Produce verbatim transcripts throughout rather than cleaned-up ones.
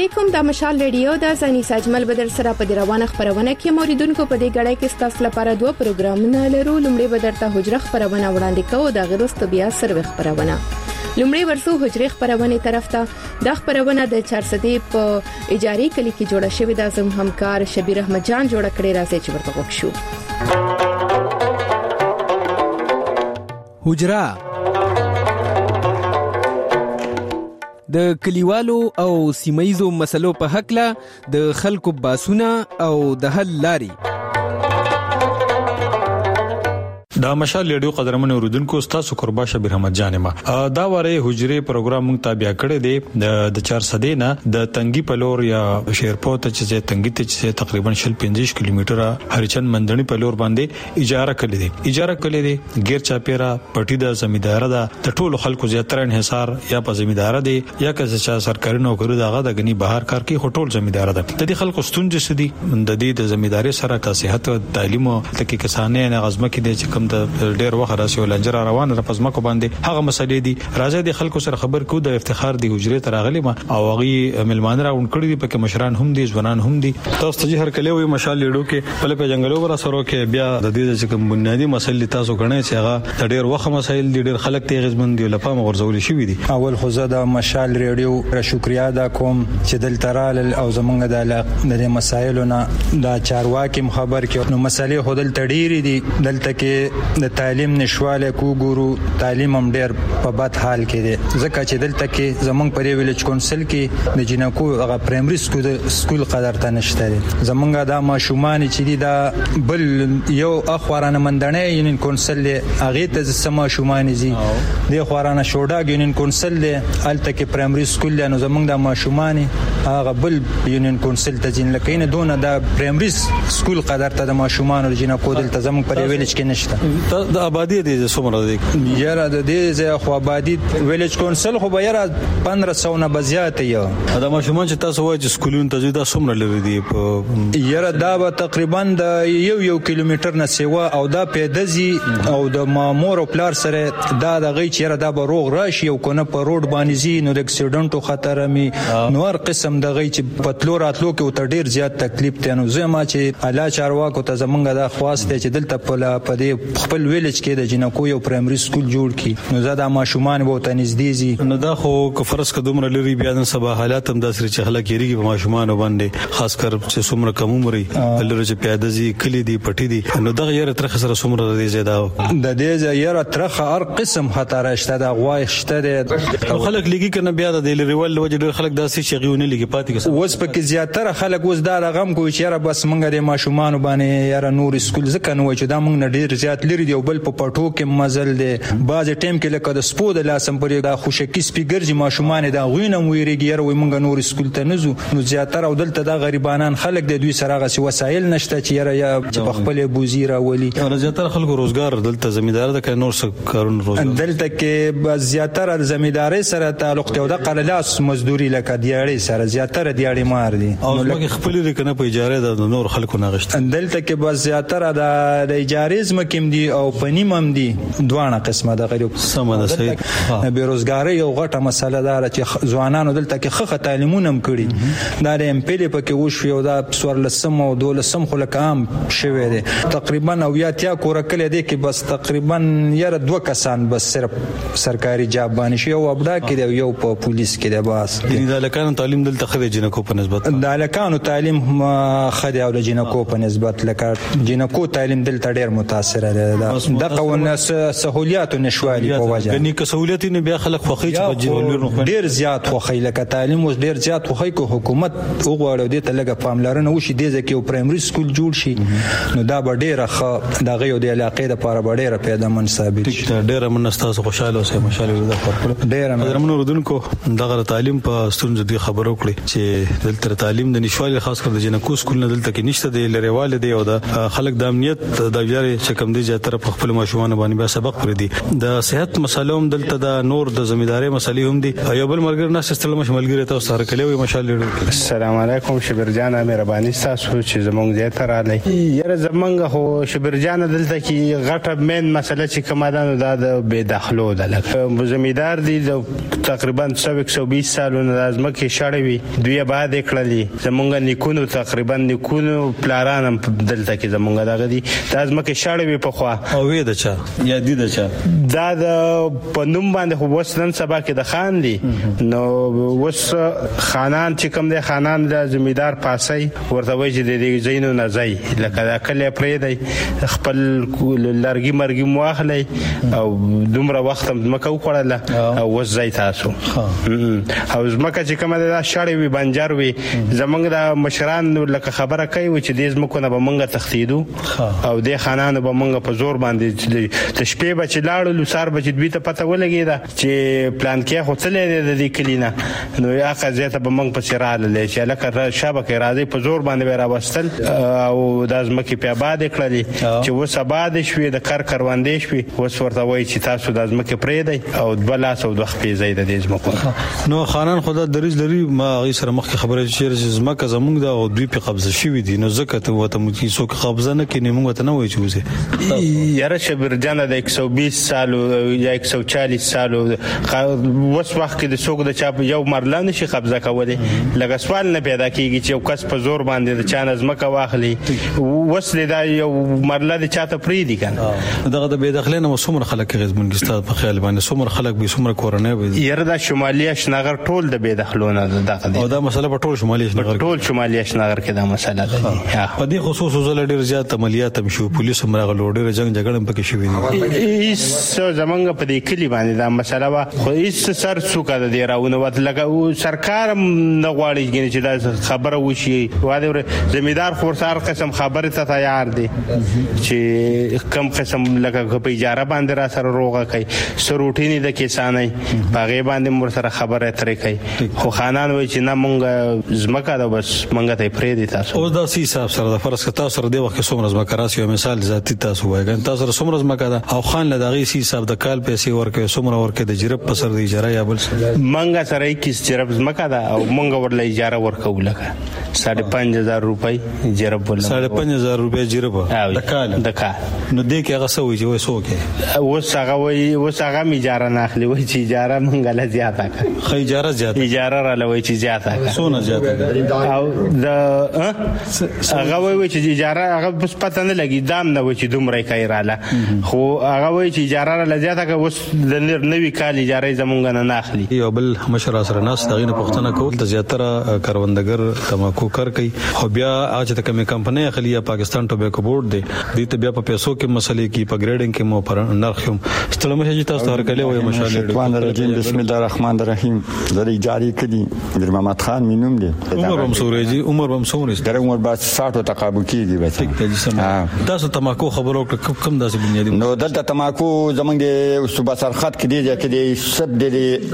علیکم، د مشال ریډیو د زنی ساجمل بدر سره په روانه خبرونه کې موریدونکو په دې غړای کې ستاسو لپاره دوه پروګرامونه لرو. لومړی بدرته حجره خبرونه وړاندې کوو، د غیرست بیا سروي خبرونه. لومړی ورسو حجره خبرونه طرف ته د خبرونه د چارسدې په اجاري کلی کې جوړه شوې د زم همکار شبیر احمد جان جوړ کړی راځي چې ورته وښیو. حجره د کلیوالو او سیمایزو مسلو په حق له د خلکو باسونه او د حل لاري. دا مشال ریډیو قدرمن اوردونکو تاسو قربا شبیر احمد جانما دا واره حجره پروګرام مونږ تابع کړی دی د چار سدې نه د تنګي پلور یا شیرپوت چې تنګي ته چې تقریبا شل پنځه کیلومتره هرچن مندنی پلور باندې اجاره کړی دی اجاره کړی دی غیر چاپیرا پټی د زمیدار ده د ټولو خلکو زیاتره انحصار یا په زمیدار دی یا که چې سرکاري نوکری دغه د غنی بهر کار کوي هټول زمیدار ده. د دې خلکو ستونزې سدي د دې د زمیداری سره کا صحت او تعلیم او تکي کسانه نه غزمه کې د کوم د ډېر وخت راسي ولنجر روان را پزما کو باندې هغه مسلې دي راځي د خلکو سره خبر کو د افتخار دی حجره تر غلی ما او غي ملمان را اون کړی دي پکې مشران هم دي ځوانان هم دي. تاسو ته هر کله وي مشال لیډو کې په په جنگلو ورا سره کې بیا د دې چې کوم بنیادی مسلې تاسو غنئ چې هغه د ډېر وخت مسایل دي ډېر خلک ته غزمن دي لپاره غرزول شي دي. اول خو زه د مشال ریډیو شکریا ادا کوم چې دلته رال او زمونږ د د مسایلونو د چارواکي خبر کې نو مسلې خودل تډيري دي دلته کې د تعلیم نشواله کو ګورو تعلیم هم ډېر په بد حال کې دي ځکه چې دلته کې زمونږ په ویلج کونسل کې د جنکو هغه پرایمري سکول سکول قدر ته نشته دي. زمونږ د ماشومان چې دي دا بل یو اخوارانه مندنه یونین کونسل هغه ته سم ماشومان دي د اخوارانه شوډا یونین کونسل له الته کې پرایمري سکول له زمونږ د ماشومان هغه بل یونین کونسل ته جن لکه نه دونه د پرایمري سکول قدر ته د ماشومان د جنکو دلته زمونږ په ویلج کې نشته. د آبادی دي څومره دي یاره د دې ځای خو آبادی ویلج کونسل خو به یاره پندرہ سو نه بزیات یو دا ماشومان چې تاسو وایي چې سکولونو ته دا څومره لري دي په یاره دا به تقریبا د یو یو کیلومتر نه سیوا او دا پیدزي او د مامور او پلار سره دا د غي چې یاره دا به روغ راشي او کنه په روډ باندې زی نو د اکسیډنټو خطر می نو هر قسم د غي چې پتلو راتلو کې او ډیر زیات تکلیف ته نو زما چې اعلی چارواکو ته زمونږ د خواسته چې دلته په دې خپل ویلج کې د جنکو یو پرایمري سکول جوړ کی نو زدا ماشومان به ته نږدې زی نو دا خو کفرس کدومره لري بیا د سبا حالات هم د سر چې خلک یریږي په ماشومان باندې خاص کر چې څومره کم عمري لري چې پیاده زی کلی دی پټی دی نو دغه یره ترخه سره څومره دی زیاده د دې یره ترخه هر قسم خطر شته د غوای شته د خلک لګي کنه بیا د لیریوال وجه ډېر خلک داسې شغیونه لګي پاتې کس اوس پکې زیاتره خلک اوس دا رقم کوي چې یره بس مونږ د ماشومان باندې یره نور سکول ځکه نو چې دا مونږ ډېر زیات لري دی بل په پټو کې مزل دی باز ټیم کې لکه د سپو د لاسم پرې دا خوشکی سپیګرځي ماشومان دا غوینه ویریږي یره وي مونږ نور سکول ته نزو نو زیاتره او دلته دا غریبانان خلک د دوی سره غسي وسایل نشته چې یره یا په خپل بوزي راولي او زیاتره خلکو روزګار دلته زمیدار د نور څه کارونه روزګار دلته کې زیاتره د زمیداري سره تعلق ته د قلالاس مزدوري لکه دیاړي سره زیاتره دیاړي مار دي او لکه خپل لري په اجاره د نور خلکو نغشت دلته کې بس زیاتره د اجارې زمکم دي او پنیم هم دي دوانه قسمه د غریب سمه ده صحیح بیروزګاری یو غټه مسله ده چې ځوانانو دلته کې خخه تعلیمونه هم کړي دا د امپیل پکې وشو یو دا سورلسم او دولسم خو لکه عام شوی دی تقریبا او یا تیا کورکل دی کې بس تقریبا یره دوه کسان بس صرف سرکاري جاب باندې شي او ابدا کې دی یو په پولیس کې دی بس د لکانو تعلیم دلته خو جنکو په نسبت د لکانو تعلیم خدي او د جنکو په نسبت لکه جنکو تعلیم دلته ډیر متاثر دی د قوانینو سہولیات نشوالي په وجه یعنی که سہولیت نه بیا خلک خوخي چې په ډیر زیات خوخي لکه تعلیم اوس ډیر زیات خوخي کو حکومت وګورو دې ته لګه پاملرنه وشي دې ځکه یو پرایمري سکول جوړ شي نو دا به ډیره ښه د غيو د علاقې د لپاره به ډیره پیدا من ثابت شي ډیره من تاسو خوشاله اوسئ ماشاءالله د خپل ډیره درمنو رودونکو دغه تعلیم په ستونزو دی خبرو کړی چې دلته تعلیم د نشوالي خاص کر د جنکو سکول نه دلته کې نشته دی لريواله دی او د خلک د امنیت د ویاري چې کوم دی زیاتره په خپل ماشومان باندې بیا سبق پر دي د صحت مسلوم دلته د نور د زمینداري مسلې هم دي یو بل مرګ نه سستل مشملګری ته سره کلیوي ماشاءالله. السلام علیکم شبر جان مهرباني تاسو چې زمونږ زیاتره علی یره زمونږ خو شبر جان دلته کې غټه مین مسله چې کومه ده د بے دخلو ده لکه زمیندار دي تقریبا سبق سو بیس سالونه د ازمکه شاړې وي دوی بعد کړلې زمونږ نیکونو تقریبا نیکونو پلاران دلته کې زمونږ دغه دي د ازمکه شاړې وي په خوا او وې د چا یا دي د چا دا د پنوم باندې خو وسنن سبا کې د خان دي نو وس خانان چې کوم دي خانان د زمیندار پاسي ورته وایي چې د دې زینو نه ځي لکه دا کله پرې دی خپل لرګي مرګي مواخلي او دومره وخت مکه وکړله او وځي تاسو او زمکه چې کومه د شاړې وي بنجر وي زمونږ د مشران لکه خبره کوي چې دې زمکو نه به مونږه تختیدو او د خانانو به مونږه په زور باندې د شپې بچ لاړو لسار بچ دوی ته پته ولګیدا چې پلان کې خو تلې د دې کلینا نو یا قضیه ته به مونږ په سراله لې چې لکه شبکه راځي په زور باندې را وستل او د ازمکه په آباد کړلې چې وس آباد شوي د کار کروندې شوي وس ورته وایي چې تاسو د ازمکه پرې دی او د بل اسو د خپې زید د ازمکه نو خانان خدا دریز لري ما غي سره مخ خبره چې زمکه زمونږ د او دوی په قبضه شوي دي نو زکه ته وته مو کې څوک قبضه نه کینې مونږ ته نه وایي چې وځي یاره شبر جان د یک سو بیس سال یا یک سو چالیس سال وس وخت کې د څوک د چا یو مرله نشي قبضه کولی لکه سوال نه پیدا کیږي چې یو کس په زور باندې د چا نظمکه واخلي وس دا یو مرله د چاته پری دي کنه دغه د بے دخلۍ نه څومره خلک غزمن ګستاد په خیال باندې څومره خلک به څومره کورنۍ به یره د شمالي اشنغر ټول د بے دخلونه دغه او دا مسله په ټول شمالي اشنغر ټول شمالي اشنغر کې دا مسله ده په دې خصوص وزل ډیر زیات عملیات هم شو پولیس هم راغلو ډیر جنگ جګړه پکې شوې دي هیڅ زمونږ په دې کلی باندې دا مسله وا خو هیڅ سر څوک د دې راونه وت لګه سرکار نه غواړي چې دا خبره وشي واده زمیندار خورسار قسم خبره ته تیار دي چې کم قسم لکه په اجاره باندې را سره روغه کوي سروټینی د کسانې باغې باندې مر سره خبره ترې کوي خو خانان وای چې نه مونږ زمکه دا بس مونږ ته پرې دي تاسو او دا سی حساب سره د فرض کتا سره دی وخت څومره زمکه راسي مثال ذاتی تاسو وایي تاسو سره څومره زمکه دا او خان له دغه سی حساب د کال پیسې ورکوي څومره ورکوي د جرب په سر د اجاره یا بل مونږ سره کیس جرب زمکه دا او مونږ ورله اجاره ورکو لکه ساڑھے پنځه هزار روپۍ جرب ول ساڑھے پنځه هزار روپۍ جرب د کال د کال نو دې کې هغه سوي چې وای سوکه اوس هغه وای اوس هغه اجاره نه اخلي وای چې اجاره مونږه له زیاته کړ خو اجاره زیاته اجاره را لوي چې زیاته کړ سونه زیاته او د هغه وای چې اجاره هغه بس پته نه لګي دام نه وای چې دومره کوي رااله خو هغه وای چې اجاره را زیاته کړ اوس د نوې کال اجاره زمونږ نه اخلي یو بل مشر سره ناس دغه نه پښتنه کول د زیاتره کاروندګر تماکو کار کوي خو بیا اج ته کومه کمپنۍ اخلي یا پاکستان ټوبیکو بورډ دی د ته بیا په پیسو کې مسلې کې په ګریډینګ کې مو پر نرخ هم ستلمه چې تاسو هر کله وای مشالې بسم الله الرحمن الرحیم زری جاری کړي در محمد خان مينوم دی عمر هم سوريجي عمر هم سوريس در عمر با ساٹھ تقابل کیږي بچا تاسو تماکو خبرو کم داسې بنیادی نو دلته تماکو زمونږ د صوبه سرخط کې دی چې د سب د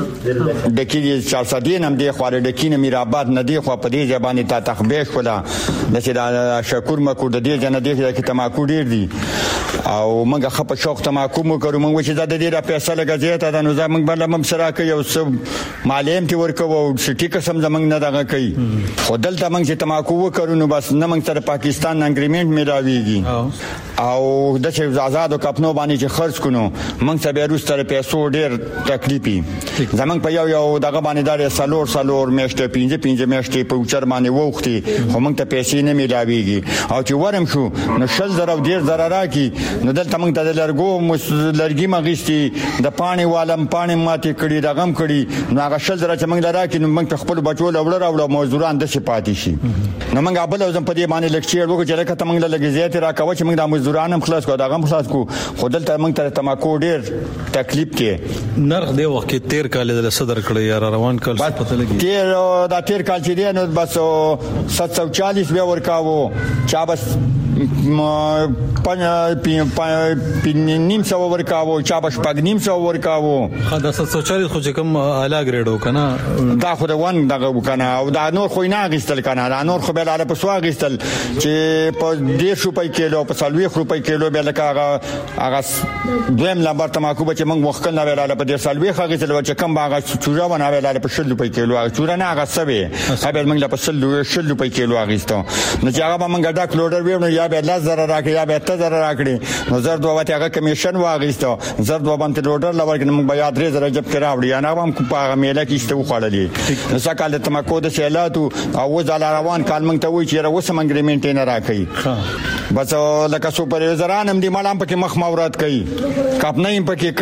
د کې چار سدین هم دی خو د کینه میرآباد نه دی خو په دې ځبانه تا تخبیش ولا د چې د شکر مکو د دې جن دی چې تماکو ډیر دی او موږ خپ شوق تماکو مو کوو موږ چې د دې را پیسې لګځي ته د نو زمونږ بل مم سره کوي او سب معلم تی ورکو او سټی قسم زمونږ نه دغه کوي خو دلته موږ چې تماکو وکړو نو بس نه موږ سره پاکستان اګریمنت میراویږي او د چې آزاد او کپنو باندې چې خرج کونو موږ سره روسته پیسو ډیر تکلیفي زمونږ په یو یو دغه باندې دار سالور سالور میشته پینځه پینځه میشته په چر باندې وختي خو موږ ته پیسې نه میلاویږي او چې ورم شو نو شل زره او ډیر زره راکی نو دلته موږ ته د لرګو لرګي مغشتي د پانی والم پانی ماتي کړي دغم کړي نو هغه شل زره چې موږ لراکی نو موږ خپل بچو لوړ راوړو مزدوران د شپاتي شي نو موږ خپل ځم په دې باندې لیکچر وکړو چې راکته موږ لګي زیات راکوي چې موږ د مزدوران هم خلاص کو دغم خلاص کو خو دلته موږ ته تماکو ډیر تکلیف کې نرخ دی وخت کې تیر کال د صدر کړی یا روان کال څه پته لګي تیر دا تیر کال چې دی نو بس سات سو چالیس به ورکاو چا بس نیم سو ورکاو چا بش پګ نیم سو ورکاو دا ست سو چالیس خو چې کوم اعلی ګریډ وکنه دا خو د ون دغه وکنه او دا نور خو نه غیستل کنه دا نور خو به لاله په سوا غیستل چې په ډیر روپۍ کیلو په سلوي روپۍ کیلو به لکه هغه هغه دویم لمبر تماکو به چې موږ وختل نه ولاله په ډیر سلوي غیستل چې کوم هغه چوره ونه ولاله په شل روپۍ کیلو هغه چوره نه هغه سوي هغه موږ په شل شل روپۍ کیلو غیستو نو چې هغه موږ ډاک لوډر ویو یا به لاس زره راکړي یا به ته زره راکړي نو زر دوه هغه کمیشن واغیستو زر دوه باندې لوډر لور کې موږ بیا درې زره جب کراوړي یا نه هم په هغه میله کې شته وخړلې نو سکهاله تماکو د سیلاتو او زال روان کال موږ ته وی چې را وسم اګریمنت نه راکړي بس لکه سوپروایزران هم دي مالام پکې مخ مورات کوي کاپنه هم پکې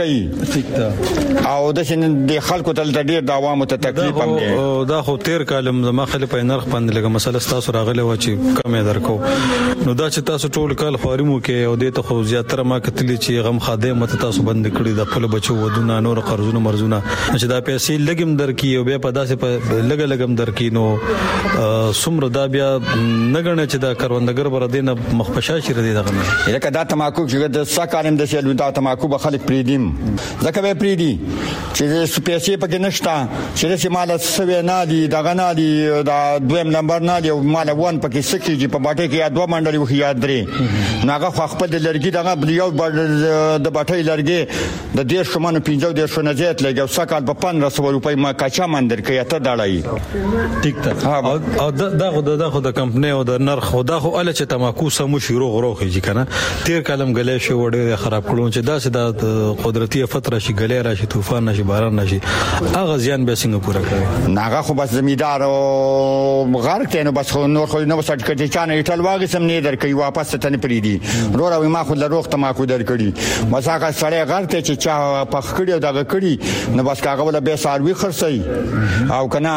کوي او د شن د خلکو تل ډیر د عوامو ته تکلیف هم دي دا خو تیر کالم زما خل په نرخ باندې لګه مسله تاسو راغله و چې کمې درکو نو دا چې تاسو ټول کال خارمو کې او د ته خو زیاتره ما کتلی چې غم خادم ته تاسو بند کړی د خپل بچو ودونه نور قرضونه مرزونه چې دا پیسې لګم درکې او بیا په داسې په لګ لګم درکې نو سمره دا بیا نګنه چې دا کروندګر بر دینه مخپشا شي ردی دغه نه لکه دا تماکو چې د سکهالم د سیلو دا تماکو به خلک پریدیم ځکه به پریدي چې پیسې پکې نشته چې مال سوي نه دي دغه نه دي دا دویم نمبر نه دی مال وان پکې سکیږي په باټه کې یا دوه منډلي وخی یاد درې ناغه خپل د لرګي دغه یو د باټې لرګي د ډیر شمانو پنځو ډیر شو نه زیات لګي او سکهال په پندرہ سو روپۍ ما کاچا مندر کې ته دړای ټیک ته او دا خو دا خو د کمپنی او د نرخ خدا خو ال چې تماکو سمو شروع غروخي چې کنه تیر کلم غلې شو وړې خراب کړو چې دا سه د قدرتي فتره شي غلې راشي طوفان نشي باران نشي اغه زیان به څنګه پورا کوي ناغه خو بس زمیدار او غرق ته نو بس نور خو نو سټ کټی چانه ایټل واغې سم نه در کوي واپس ته نه پریدي رورا وي ما خو له روغ تماکو در کړی مساکه سړی غرق ته چې چا پخ کړی دغه کړی نو بس کاغه ولا به ساروي خرڅي او کنه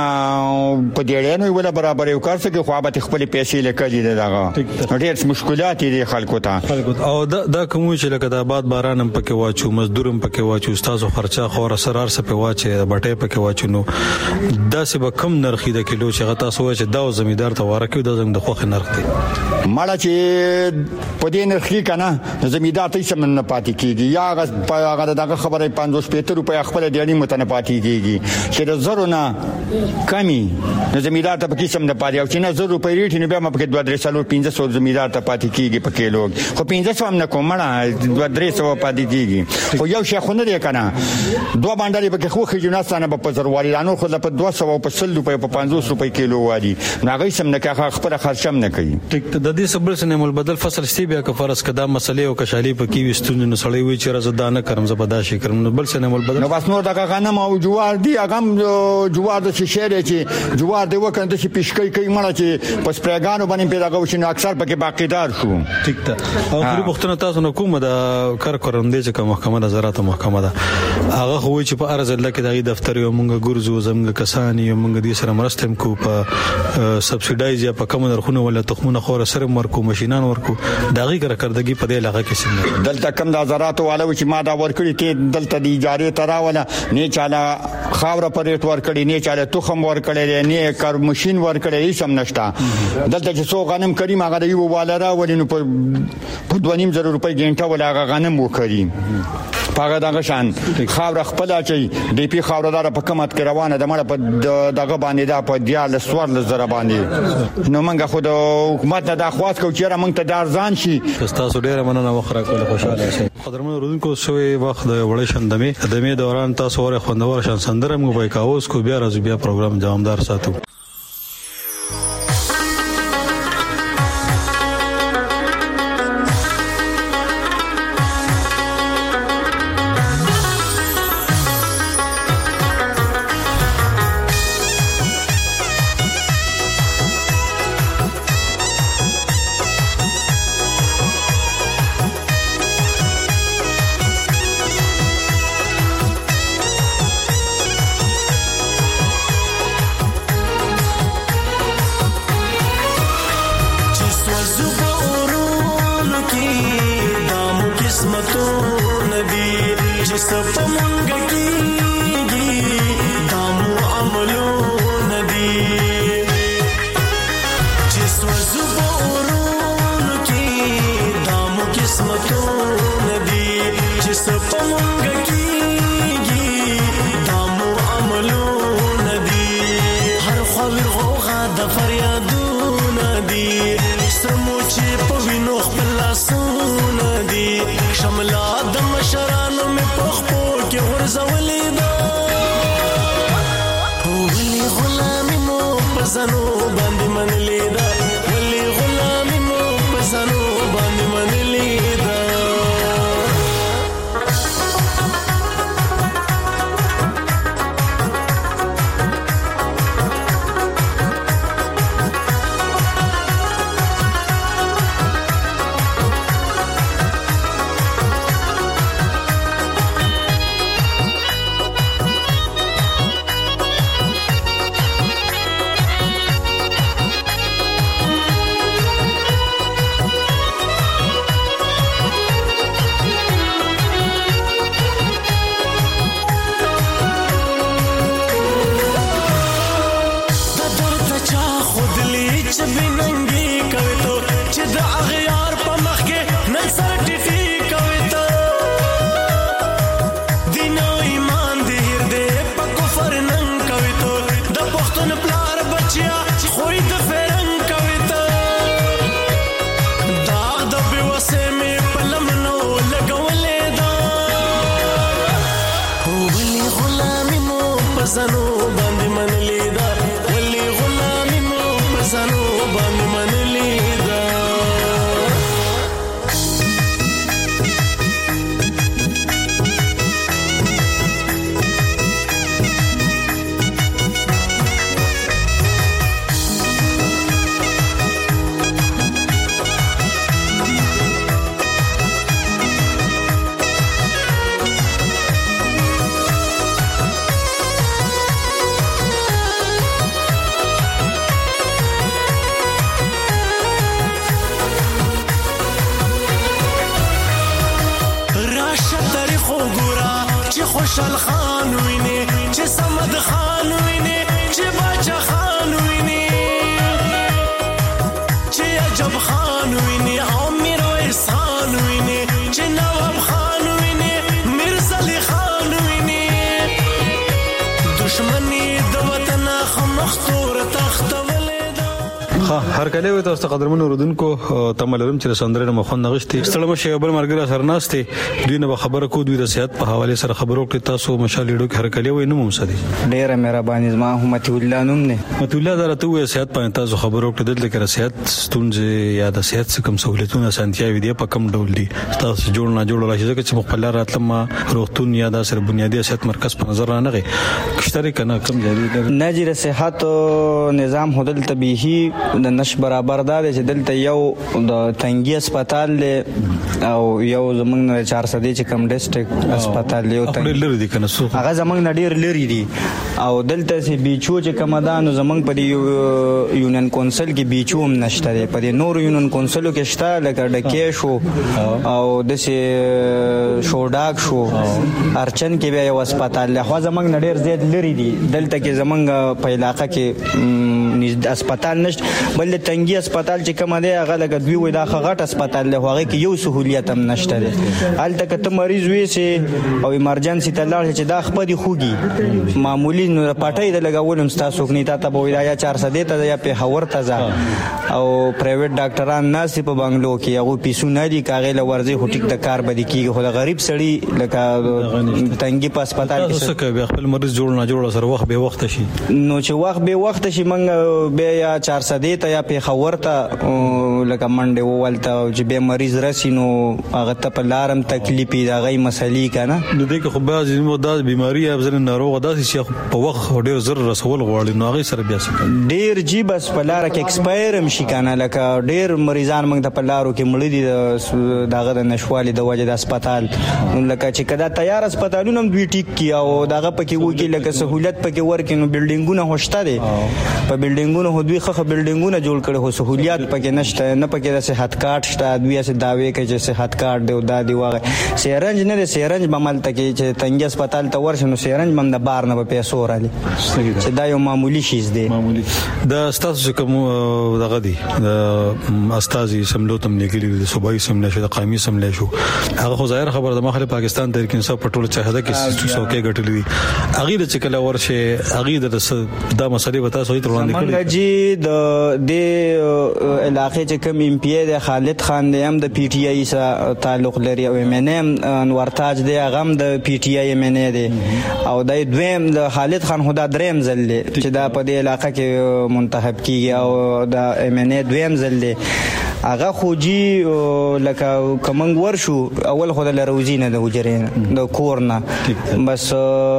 په دې نه ولا برابر یو کار څه کې خو به خپل پیسې لکړي دغه ډېر مشکلات دي خلکو ته او دا دا کوم چې لکه د آباد باران هم پکې واچو مزدورم پکې واچو استادو خرچه خو سرار سره په واچي بټې پکې واچو نو دا څه به کم نرخي د کیلو چې غتا سو چې دا زمیدار ته ورکو د زم د خوخ نرخ دی مالا چې په دې نرخي کنه زمیدار ته سم نه پاتې کیږي یا هغه دغه خبره پنځوس پېته روپیا خپل دیانی متنه پاتې کیږي چې د زرو نه کمی زمیدار ته پکې سم نه پاتې او چې نه زرو روپیا ریټ نه بیا مپکې دوه درې سالو پنځه سو زمیدار ته پاتې کیږي په کیلو خو پنځه سو هم نه کومړه دوه درې سو پاتې کیږي خو یو شي خو نه دی کنه دوه باندې پکې خو خجوناستانه په پزروالي لانو خو په دوه سو په سل روپیا په پنځوس روپیا کیلو وادي ناغې سم نه کا خپل خرچم نه کوي ټیک د دې صبر سره مول بدل فصل ستی بیا که فرض کدا مسلې او کشالي په کې وستون نو سړی وی چې رزدانه کرم زبدا شي کرم نو بل سره مول بدل نو بس نور دغه غنم او جوار دی هغه جوار د شیشه چې جوار دی وکړه چې پیشکې کوي مړه چې پس پرګانو باندې پیدا غوښنه اکثر پکې باقیدار شو ټیک ته او خوري پښتنه تاسو نو کومه د کار کورندې چې محکمه د زراعت محکمه ده هغه خو چې په ارز الله کې د دفتر یو مونږ ګورزو زمونږ کسان یو مونږ دې سره مرستم کو په سبسایډایز یا په کوم نرخونه ولا تخمونه خور سره ورکو ماشينان ورکو داغي کارکردګي په دې علاقه کې څنګه دلته کم د زراعت والو چې ما دا ورکړي ته دلته د اجاره تراوله نه چاله خاور پرېټ ورکړي نه چاله تخم ورکړي نه کار ماشين ورکړي هیڅ هم نشته دلته چې څو غنم کریم هغه دی والره ولینو په دوه نیم زره روپۍ ګنټه ولا هغه غنم وکړي پاګه دغه شان خاور خپل اچي دی پی خاوردار په کمات کې روانه د مړه په دغه باندې دا په دیال سوار لزر باندې نو منګه خو د حکومت نه د خواست کو چیرې موږ ته دارزان شي تاسو ډیره مننه وخره کول خوشاله شئ قدرمن رودونکو سوې وخت د وړې شندمه دمه دوران تاسو ور خوندور شان سندره موږ به کاوس کو بیا راځو بیا پروګرام دوامدار ساتو Just was a born قسمتونه دي چې سپمونګ کیږي دامو عملونه دي هر خاور غوغا د فریادونه دي سمو چې په وینو خپل لاسونه دي شملا د مشرانو مې پخپو کې ورزولې ده ولې غلامي مو په زنو باندې منلې ده ولې غلامي مو په زنو باندې منلې ده زنو باندې منلې ده ولې غلامي مو په زنو باندې منلې ده خوشحال خان ویني چې صمد خان ویني چې باچا خان ویني چې عجب خان ویني او میرویس خان ویني چې نواب خان ویني میرزا علی خان ویني دشمنی د وطن خمختور تخت ها هر کله وي تاسو قدرمن اوردونکو تملرم چې سندره مخون نغشتي ستړم شي بل مرګره سرناستي دوی نه خبره کو دوی د صحت په حواله سره خبرو کې تاسو مشالېډو کې هر کله وي نو ممسدي ډیره مهرباني زما همت الله نوم نه مت الله درته وي صحت په تاسو خبرو کې دلته کې صحت ستونزې یا د صحت څخه کم سہولتونه سنتیا وي دی په کم ډول دي تاسو جوړ نه جوړ راشي چې په خپل راتلم روغتون یا د سر بنیادی صحت مرکز په نظر نه غي کشتري کنه کم جاري نجر صحت نظام هدل طبيعي د نش برابر ده چې دلته یو د تنګي هسپتال او یو زمونږ چار سدي چې کم ډیسټریکټ هسپتال یو تنګي لري دي کنه هغه زمونږ نډیر لري دي او دلته سي بیچو چې کمدان زمونږ په یونین کونسل کې بیچو هم نشته دی په نور یونین کونسلو کې شته لکه ډکې شو او د سي شوډاک شو ارچن کې بیا یو هسپتال له خوا زمونږ نډیر زیات لري دي دلته کې زمونږ په علاقې کې هسپتال نشته بل تنګي هسپتال چې کوم دی هغه لګ دوی وای دا غټ هسپتال له هغه کې یو سہولیت هم نشته دی الته کته مریض وي سي او ایمرجنسي ته لاړ چې دا خپدي خوږي معمولی نو پټای د لګولم تاسو کني تا ته وای یا چار سده ته یا په هور ته ځه او پرایویټ ډاکټران ناس په بنگلو کې هغه پیسو نه دي کاغه لورځي هټیک د کار بدی کیږي خو غریب سړی لکه تنګي په هسپتال کې څه کوي خپل مریض جوړ نه جوړ سره وخت به وخت شي نو چې وخت به وخت شي منګ به یا چار سده ته یا په خور ته لکه منډه وولته چې به مریض رسینو هغه ته په لارم تکلیفي دا غي مسلې کنه د دې کې خو بعض نو د بیماری یا ځل ناروغ داسې شي په وخت ډیر زر رسول غواړي نو هغه سره بیا څه ډیر جی بس په لار کې ایکسپایر هم شي کنه لکه ډیر مریضان موږ ته په لارو کې مړ دي داغه د نشوالي د وجه د هسپتال نو لکه چې کدا تیار هسپتالونه هم دوی ټیک کی او داغه پکې وږي لکه سہولت پکې ورکې نو بلډینګونه هوشته دي په بلډینګونو هو دوی خخه بلډینګونه بانکونه جوړ کړي هو سہولیات پکې نشته نه پکې د صحت کارت شته دوی اسه داوی کوي چې صحت کارت دی او دا دی واغ سیرنج نه دی سیرنج بمل تکي چې تنګ هسپتال ته ورشنو سیرنج بم د بار نه په پیسو رالي چې دا یو معمولی شیز دی معمولی د استاد کوم دغه دی د استاد سملو تم لګلی د صوبایي سمله شو د قومي سمله شو هغه خو ظاهر خبر د مخالف پاکستان تحریک انصاف پټول چاهده کې څوکې غټلې دي اغه د چکله ورشه اغه د دا مسلې وتا سوې تر وړاندې کړې منګه جی د د علاقې چې کوم ایم پی ای د خالد خان دی هم د پی ټی آی سره تعلق لري او ایم ان ایم انور تاج دی هغه هم د پی ټی آی ایم ان ای دی او د دویم د خالد خان خدا دریم ځل دی چې دا په دې علاقې کې منتخب کیږي او د ایم ان ای دویم ځل دی هغه خوجي لکه کومنګ ورشو اول خدای لروزینه د وجرین د کورنا بس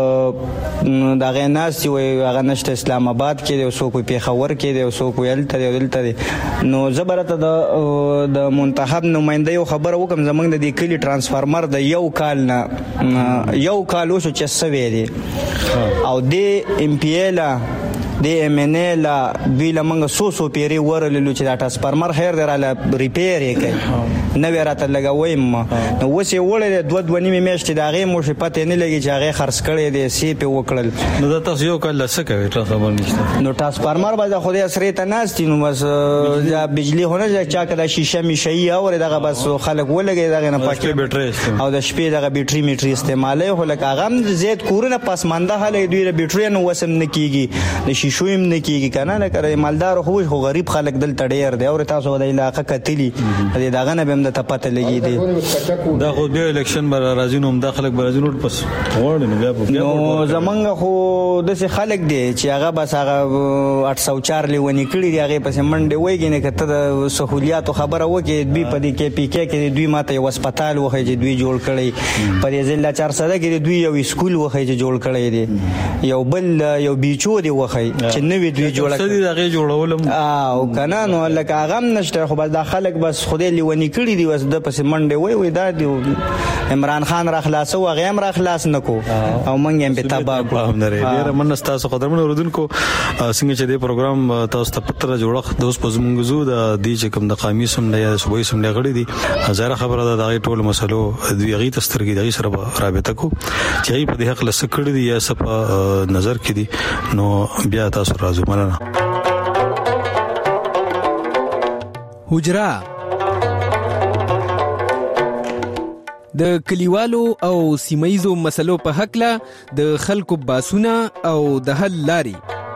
دا غناس چې وي هغه نشته اسلام آباد کې دی سو کوی پیښور کې دی سو کوی الته دی دلته دی نو زبرته د د منتخب نمائنده یو خبر وکم زمنګ د دې کلی ترانسفارمر د یو کال نه یو کال وشو چې سوي دی او د ام پی ال د ایم ان ای لا دوی لمنګ سو سو پیری ورللو چې دا ترانسفارمر خیر دراله ریپیر یې نو راته لګویم نو وسه وړل دوه دوه نیمه میاشتې دا غي مو شپته نه لګي چې هغه خرڅ کړي دي سی په وکړل نو دا تاسو یو کال لسه کوي ترانسفارمر نشته نو ترانسفارمر باندې خو دې سره ته ناستي نو بس دا بجلی هونه چې چا کده شیشه میشي او دغه بس خلک ولګي دغه نه پاتې بیټری او د شپې دغه بیټری میټری استعمالي هو لکه هغه زیات کورونه پسمانده هله دوی بیټری نو وسم نه کیږي شویم نه کیږي کنه نه کوي مالدار خو خو غریب خلک دل تډیر دی او تاسو د علاقې کتلی دې داغه نه بهم د تپته لګی دی دا خو بیا الیکشن بر راځي نو د خلک بر راځي نو پس وړ نه بیا نو زمونږ خو د څه خلک دی چې هغه بس هغه اټ سو چار لونی کړی دی هغه پس منډه وایي نه کته د سہولیات خبره وکي دوی په دې کې پی کې کې دوی ماته یو هسپتال وخی چې دوی جوړ کړی په دې ضلع چار سده کې دوی یو سکول وخی چې جوړ کړی دی یو بل یو بیچو دی وخی چې نوې دوی جوړه کړي دغه جوړولم او کنه نو لکه هغه نشته خو بس د خلک بس خدای لیونی کړی دی وس د پس منډه وای وای دا دی عمران خان را خلاصو هغه هم را خلاص نکو او مونږ هم په تابع په نه ډیر مننه تاسو قدرمن اوردونکو څنګه چې د پروګرام تاسو ته پتر جوړه د اوس په زمونږ زو د دې چې کوم د قومي سمله یا صوبایي سمله غړي دي هزار خبره ده د ټول مسلو دوی غي تسترګي دغه سره رابطه کو چې په دې حق لسه کړی دی یا سپ نظر کې دي نو بیا تاسو راځو مننه حجرا د کلیوالو او سیمایزو مسلو په حق له د خلکو باسونه او د حل لاري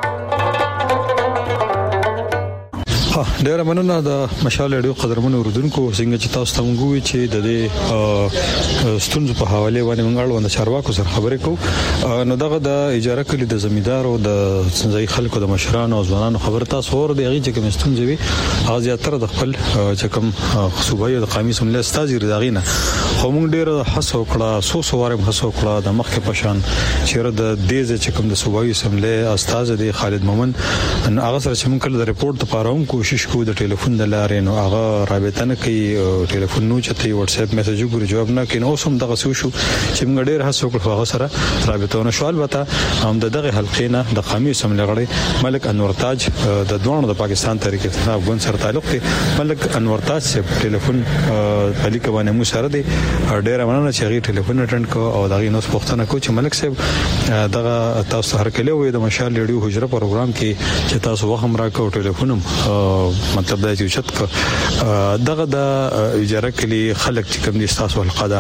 ها ډیر مننه د مشال ډیو قدرمن اوردونکو څنګه چې تاسو ته وګورئ چې د دې ستونزو په حواله باندې موږ اړوند چارواکو سره خبرې کوو نو دغه د اجاره کلی د زمیدار او د ځای خلکو د مشرانو او ځوانانو خبر تاسو ور دی چې کوم ستونزې وي هغه زیاتره د خپل چې کوم صوبایي د قومي سمله استاد رضاغینه خو موږ ډیر حسو کړه سو سوارم حسو کړه د مخکې پشان چیرې د دې چې کوم د صوبایي سمله استاد دی خالد مومن هغه سره چې موږ کله د ریپورت لپاره هم کوشش کوو د ټلیفون د لارې نو هغه رابطه نه کوي ټلیفون نو چته واتس اپ میسج وګوري جواب نه کوي نو سم دغه سو شو چې موږ ډیر هڅه وکړو هغه سره رابطه ونه شو البته هم دغه حلقې نه د قومي سمله غړي ملک انور تاج د دوه د پاکستان تحریک انصاف ګوند سره تعلق دی ملک انور تاج سے ټلیفون علي کوانه مو سره دی ډیر مننه چې هغه ټلیفون اټند کو او دغه نو پوښتنه کو چې ملک صاحب دغه تاسو هر کله وې د مشال ریډیو حجره پروګرام کې چې تاسو وخت راکو ټلیفونم مطلب دا چې چت ک دغه د اجاره کلی خلک چې کوم دي تاسو القدا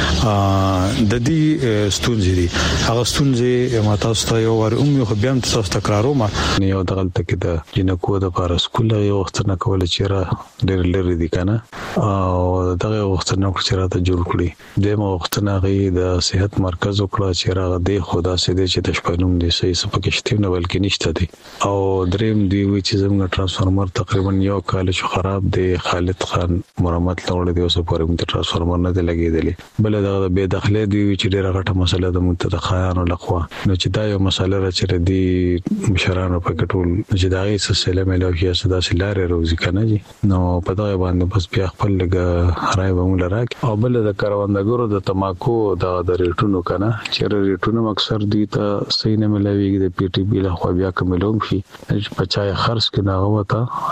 د دې ستونزې دي هغه ستونزې ما تاسو ته یو ور اومه خو بیا تاسو تکرارو ما یو دغه تک د جنکو د پاره سکول یو وخت نه کول چې را ډېر لري دي کنه او دغه وخت نه چې را ته جوړ کړی د مو وخت نه غي د صحت مرکز وکړه چې را د خدا سي دي چې د شپنوم دي سې سپکشتي نه بلکې نشته دي او دریم دی وی چې زموږ ترانسفارمر تقریبا یو کال شو خراب دی خالد خان مرمت لوړ دی اوس پورې موږ ترانسفارمر نه دی لګیدلی بل دا به داخله دی چې ډیره غټه مسله د متخیانو لخوا نو چې دا یو مسله را چره دی مشرانو په کټول چې دا یې سلسله ملوي چې دا سلاره روزي کنه جی نو په دا باندې بس بیا خپل لګ راي ومول راک او بل د کاروندګرو د تماکو د ریټونو کنه چې ریټونو اکثر دی ته صحیح نه ملويږي د پی ټی بي لخوا بیا کوملوم شي په چای خرڅ کې نه وته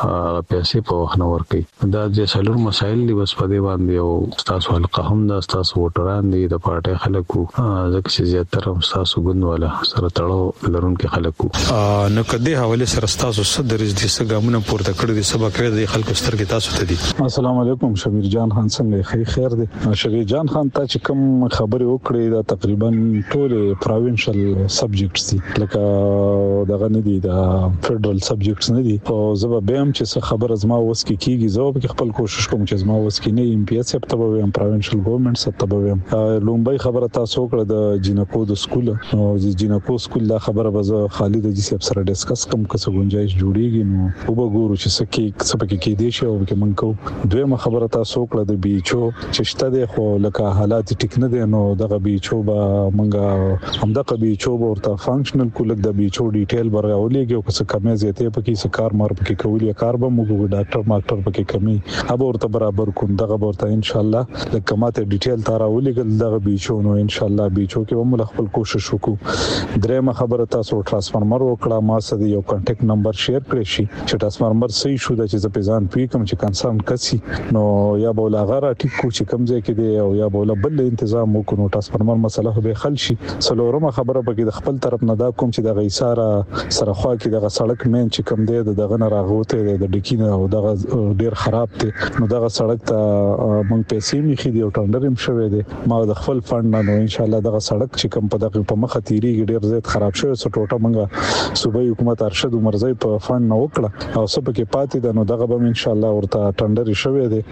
پیسې په وخت نه ورکړي. دا د سلور مسایل دی بس په دې باندې او تاسو حلقه هم دا تاسو ووټران دي د پارټي خلکو ځکه چې زیاتره هم تاسو ګوندواله سره تړاو لرونکي خلکو. نو کدی حواله سره تاسو صدرز دي سګامونه پورته کړی دي سبا کړی دي خلکو سترګې تاسو ته دي. السلام علیکم شبیر جان خان څنګه خیر دی؟ شبیر جان خان ته چې کوم خبرې وکړې دا تقریبا ټول پروینشل سبجیکټس دي لکه دغه نه دي دا فدرال سبجیکټس نه دي او زه به هم چې خبر از ما وس کې کیږي زه به خپل کوشش کوم چې ما وس کې نه ایم پی ایس ته به هم پروینشل ګورنمنت ته به هم لومبای خبره تاسو کړه د جینکو د سکول او د جینکو سکول دا خبره به خالد جی صاحب سره ډیسکس کوم کڅ گنجائش جوړیږي نو وګورو چې سکه سپکه کې دی شو کې منکو دویمه خبره تاسو کړه د بیچو چې شته د خو لکه حالات ټیک نه دي نو دغه بیچو به منګه همدغه بیچو ورته فنکشنل کولک د بیچو ډیټیل برغولېږي او څه کمې زیاتې پکې څه کار مار پکې کولی کار به موږ ډاکټر ماکټر پکې کمی اب ورته برابر کوم دغه ورته ان شاء الله لکه ماته ډیټیل تارا ولېګل دغه بیچو نو ان شاء الله بیچو کې هم خپل کوشش وکړو. درېمه خبره تاسو ټرانسفارمر وکړه ما سره یو کانټیکټ نمبر شیر کړی شي چې ټرانسفارمر صحیح شو د چې ځپزان پی کوم چې کنسرن کسي نو یا بولا غره ټیک کو چې کم ځای کې دی او یا بولا بل تنظیم وکړو ټرانسفارمر مسله به حل شي. څلورمه خبره پکې د خپل طرف نه دا کوم چې د غیساره سره خوا کې د سړک مین چې کم دی دغه نه راغوته د ډکینه او دغه ډیر خراب دی نو دغه سړک ته مونږ پیسې میخي دی او ټندر هم شوی دی ما د خپل فند نه ان شاء الله دغه سړک چې کم په دغه په مخه تیریږي ډیر زیات خراب شوی سو ټوټه مونږه صوبایي حکومت ارشد مرزي په فند نه وکړه او سبا کې پاتې ده نو دغه به ان شاء الله ورته ټندر شوی دی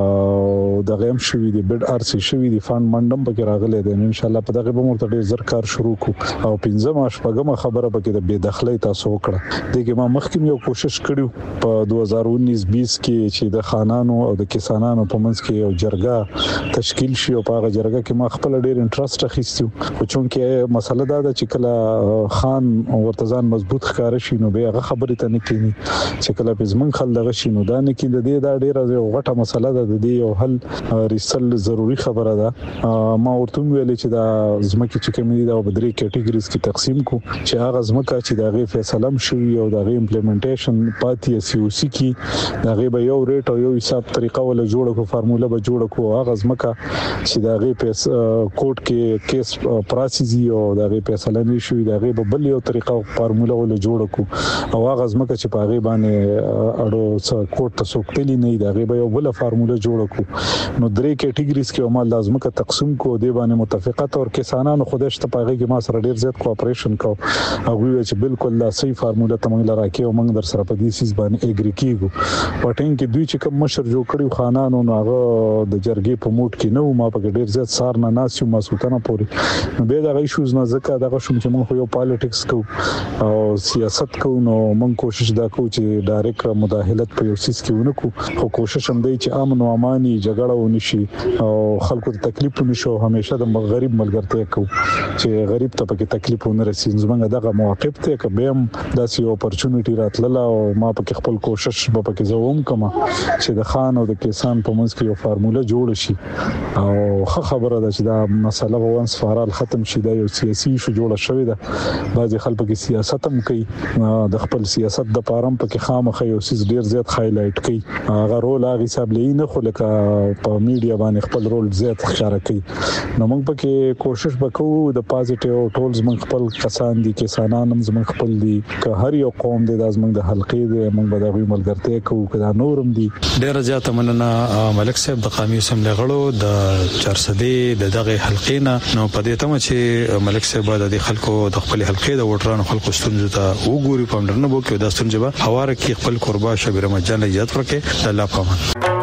او دغه هم شوی دی بډ ار سی شوی دی فند منډم پکې راغلی دی ان شاء الله په دغه به مرته ډیر زر کار شروع کو او پنځمه شپږمه خبره پکې د بے دخلۍ تاسو وکړه دغه ما مخکې یو کوشش کړیو په دوه هزار انیس بیس کې چې د خانانو او د کسانانو په منځ کې یو جرګه تشکیل شي او په هغه جرګه کې ما خپل ډیر انټرست اخیستو خو چونکه مسله دا ده چې کله خان او ورتزان مضبوط ښکار شي نو به هغه خبرې ته نه کینی چې کله پزمن خل دغه شي نو دا نه کیند دی دا ډیره غټه مسله ده د دې یو حل ریسل ضروری خبره ده. ما ورته ویل چې دا زمکه چې کوم دي دا بدري کټګوریز کې تقسیم کو چې هغه زمکه چې دا غي فیصله شوی او دا غي امپلیمنټیشن پاتې سی او سی کې دا غي به یو ریټ او یو حساب طریقه ولا جوړه کو فارموله به جوړه کو هغه زمکه چې دا غي پیس کوډ کې کیس پروسیس او دا غي فیصله نشوي دا غي به بل یو طریقه فارموله ولا جوړه کو او هغه زمکه چې په غي باندې اړو څه کوډ ته سوکتلی نه دا غي به یو بل فارموله جوړه کو نو درې کټګوریز کې عمل لازم کا تقسیم کو دی باندې متفقات او کسانانو خودش ته پاغي کې ما سره ډیر زیات کوآپریشن کو هغه چې بالکل لا صحیح فارموله ته موږ لراکې او موږ در سره په دې سیس باندې اګری کیږو پټین کې دوی چې کوم مشر جوړ کړیو خانانو نو هغه د جرګې په موټ کې نو ما په ډیر زیات سار نه ناسیو ما سلطنه پوري نو به دا ایشوز نه ځکه دا شوم چې موږ یو پالیټکس کو او سیاست کو نو موږ کوشش دا کو چې ډایرکټ مداخلت په یو سیس کې ونکو خو کوشش هم دی چې امن او اماني جګړه ونشي او خلکو ته تکلیف نشو همیشه د غریب ملګرتیا کو چې غریب ته پکې تکلیف ونه رسي زمونږ دغه موقف ته کبه هم داسې اپورچونټی راتلله او ما پکې خپل کوشش به پکې زوم کوم چې د خان او د کسان په منځ کې یو فارموله جوړ شي او ښه خبره ده چې دا مسله به وانس فارال ختم شي دا یو سیاسي شو جوړه شوې ده بعضي خلک کې سیاست هم کوي د خپل سیاست د پارم پکې خامخې یو سیس ډیر زیات هایلایټ کوي هغه رول هغه حساب لې نه خو لکه په میډیا باندې خپل رول زیات ښکار کوي نو موږ پکې کوشش وکړو د پازیټیو ټولز موږ خپل کسان دي کسانان هم زموږ خپل دي که هر یو قوم دي د زموږ د حلقې دي موږ به د ملګرتیا کوو کدا نورم دي. ډیر زیات مننه ملک صاحب د قومي اسمبلی غړو د چارسدي د دغه حلقې نه نو په دې تمه چې ملک صاحب د خلکو د خپل حلقې د وټرانو خلکو ستونزو ته وګوري پاملرنه وکړي د ستونزې به حواره کې خپل قربا شبیر مجان اجازه ورکړي الله پامان.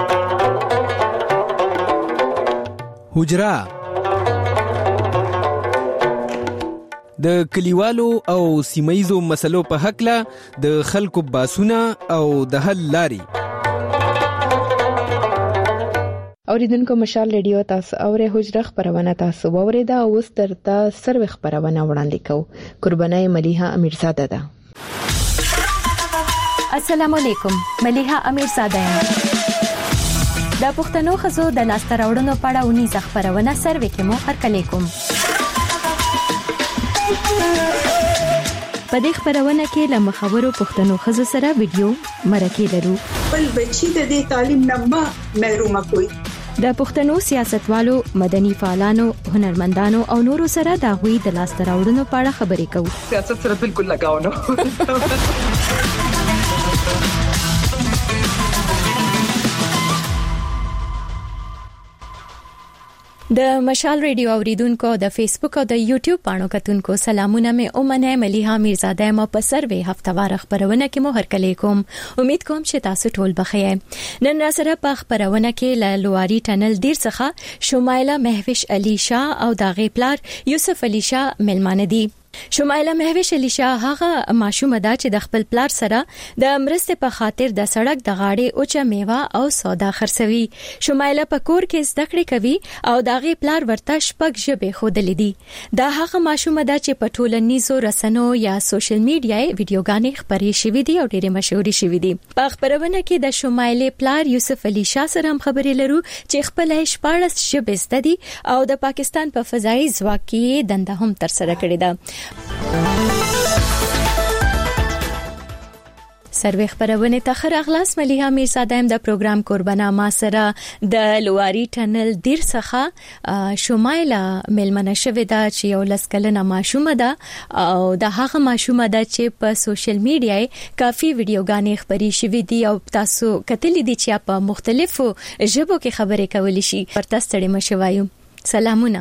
حجرا د کلیوالو او سیمایزو مسلو په حق له د خلکو باسونه او د حل لاري اوریدونکو مشال ریډیو تاسو اوره حجره خبرونه تاسو ووریدا او سترتا سروي خبرونه وړاندې کو قربانای ملیحه امیرزاده ده. السلام علیکم ملیحه امیرزاده یم. د پښتنو خزو د لاستر وړونو پړه ونی خبرونه سروي کې مو هر کله کوم په دې خبرونه کې له مخاورو پښتنو خزو سره ویډیو مرکه لرو. بل بچی د دې تعلیم نه محروم کوي. د پښتنو سیاستوالو، مدني فعالانو، هنرمندانو او نورو سره د غوي د لاس تراوړنو په اړه خبرې کوو. سیاست سره بالکل لگاو نه. د مشال ریډیو اوریدونکو د فیسبوک او د یوټیوب باندې کتونکو سلامونه مې اومنه مليها میرزاده ما په سروي هفتوار خبرونه کې مو هرکلی کوم. امید کوم چې تاسو ټول بخیر. نن را سره په خبرونه کې ل لواری ټنل ډیر څخه شمایله مهوش علي شاه او داغي پلار یوسف علي شاه ملمانه دي. شمایله مهوش علي شاه هغه ماشومه ده چې د خپل پلار سره د مرستې په خاطر د سړک د غاړې اوچه میوه او سودا خرڅوي. شمایله په کور کې زده کړې کوي او داغي پلار ورته شپږ ژبې خودلې دي. دا هغه ماشومه ده چې په ټولنیزو رسنیو یا سوشل میډیا ویډیوګانې خبرې شوې دي او ډېرې مشهورې شوې دي. په خبرونه کې د شمایله پلار یوسف علي شاه سره هم خبرې لرو چې خپل شپږ ژبې زده دي او د پاکستان په فضائي ځواک کې دنده هم تر سره کړې ده. سروي خبرونه ته خر اغلاس مليها میرزاده د پروګرام قربانا ما سره د لواری ټنل ډیر څخه شمایله ملمنه شوې ده چې یو لسکلنه ماشومه ده او د هغه ماشومه ده چې په سوشل میډیا کافي ویډیوګانې خبري شوې دي او تاسو کتلې دي چې په مختلفو ژبو کې خبرې کولې شي. ورته ستړي مشوایو. سلامونه.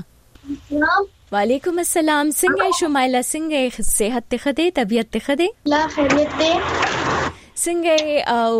وعلیکم السلام. څنګه شمایله؟ څنګه صحت ته خده؟ طبيعت ته خده؟ لا خیریت ده. څنګه او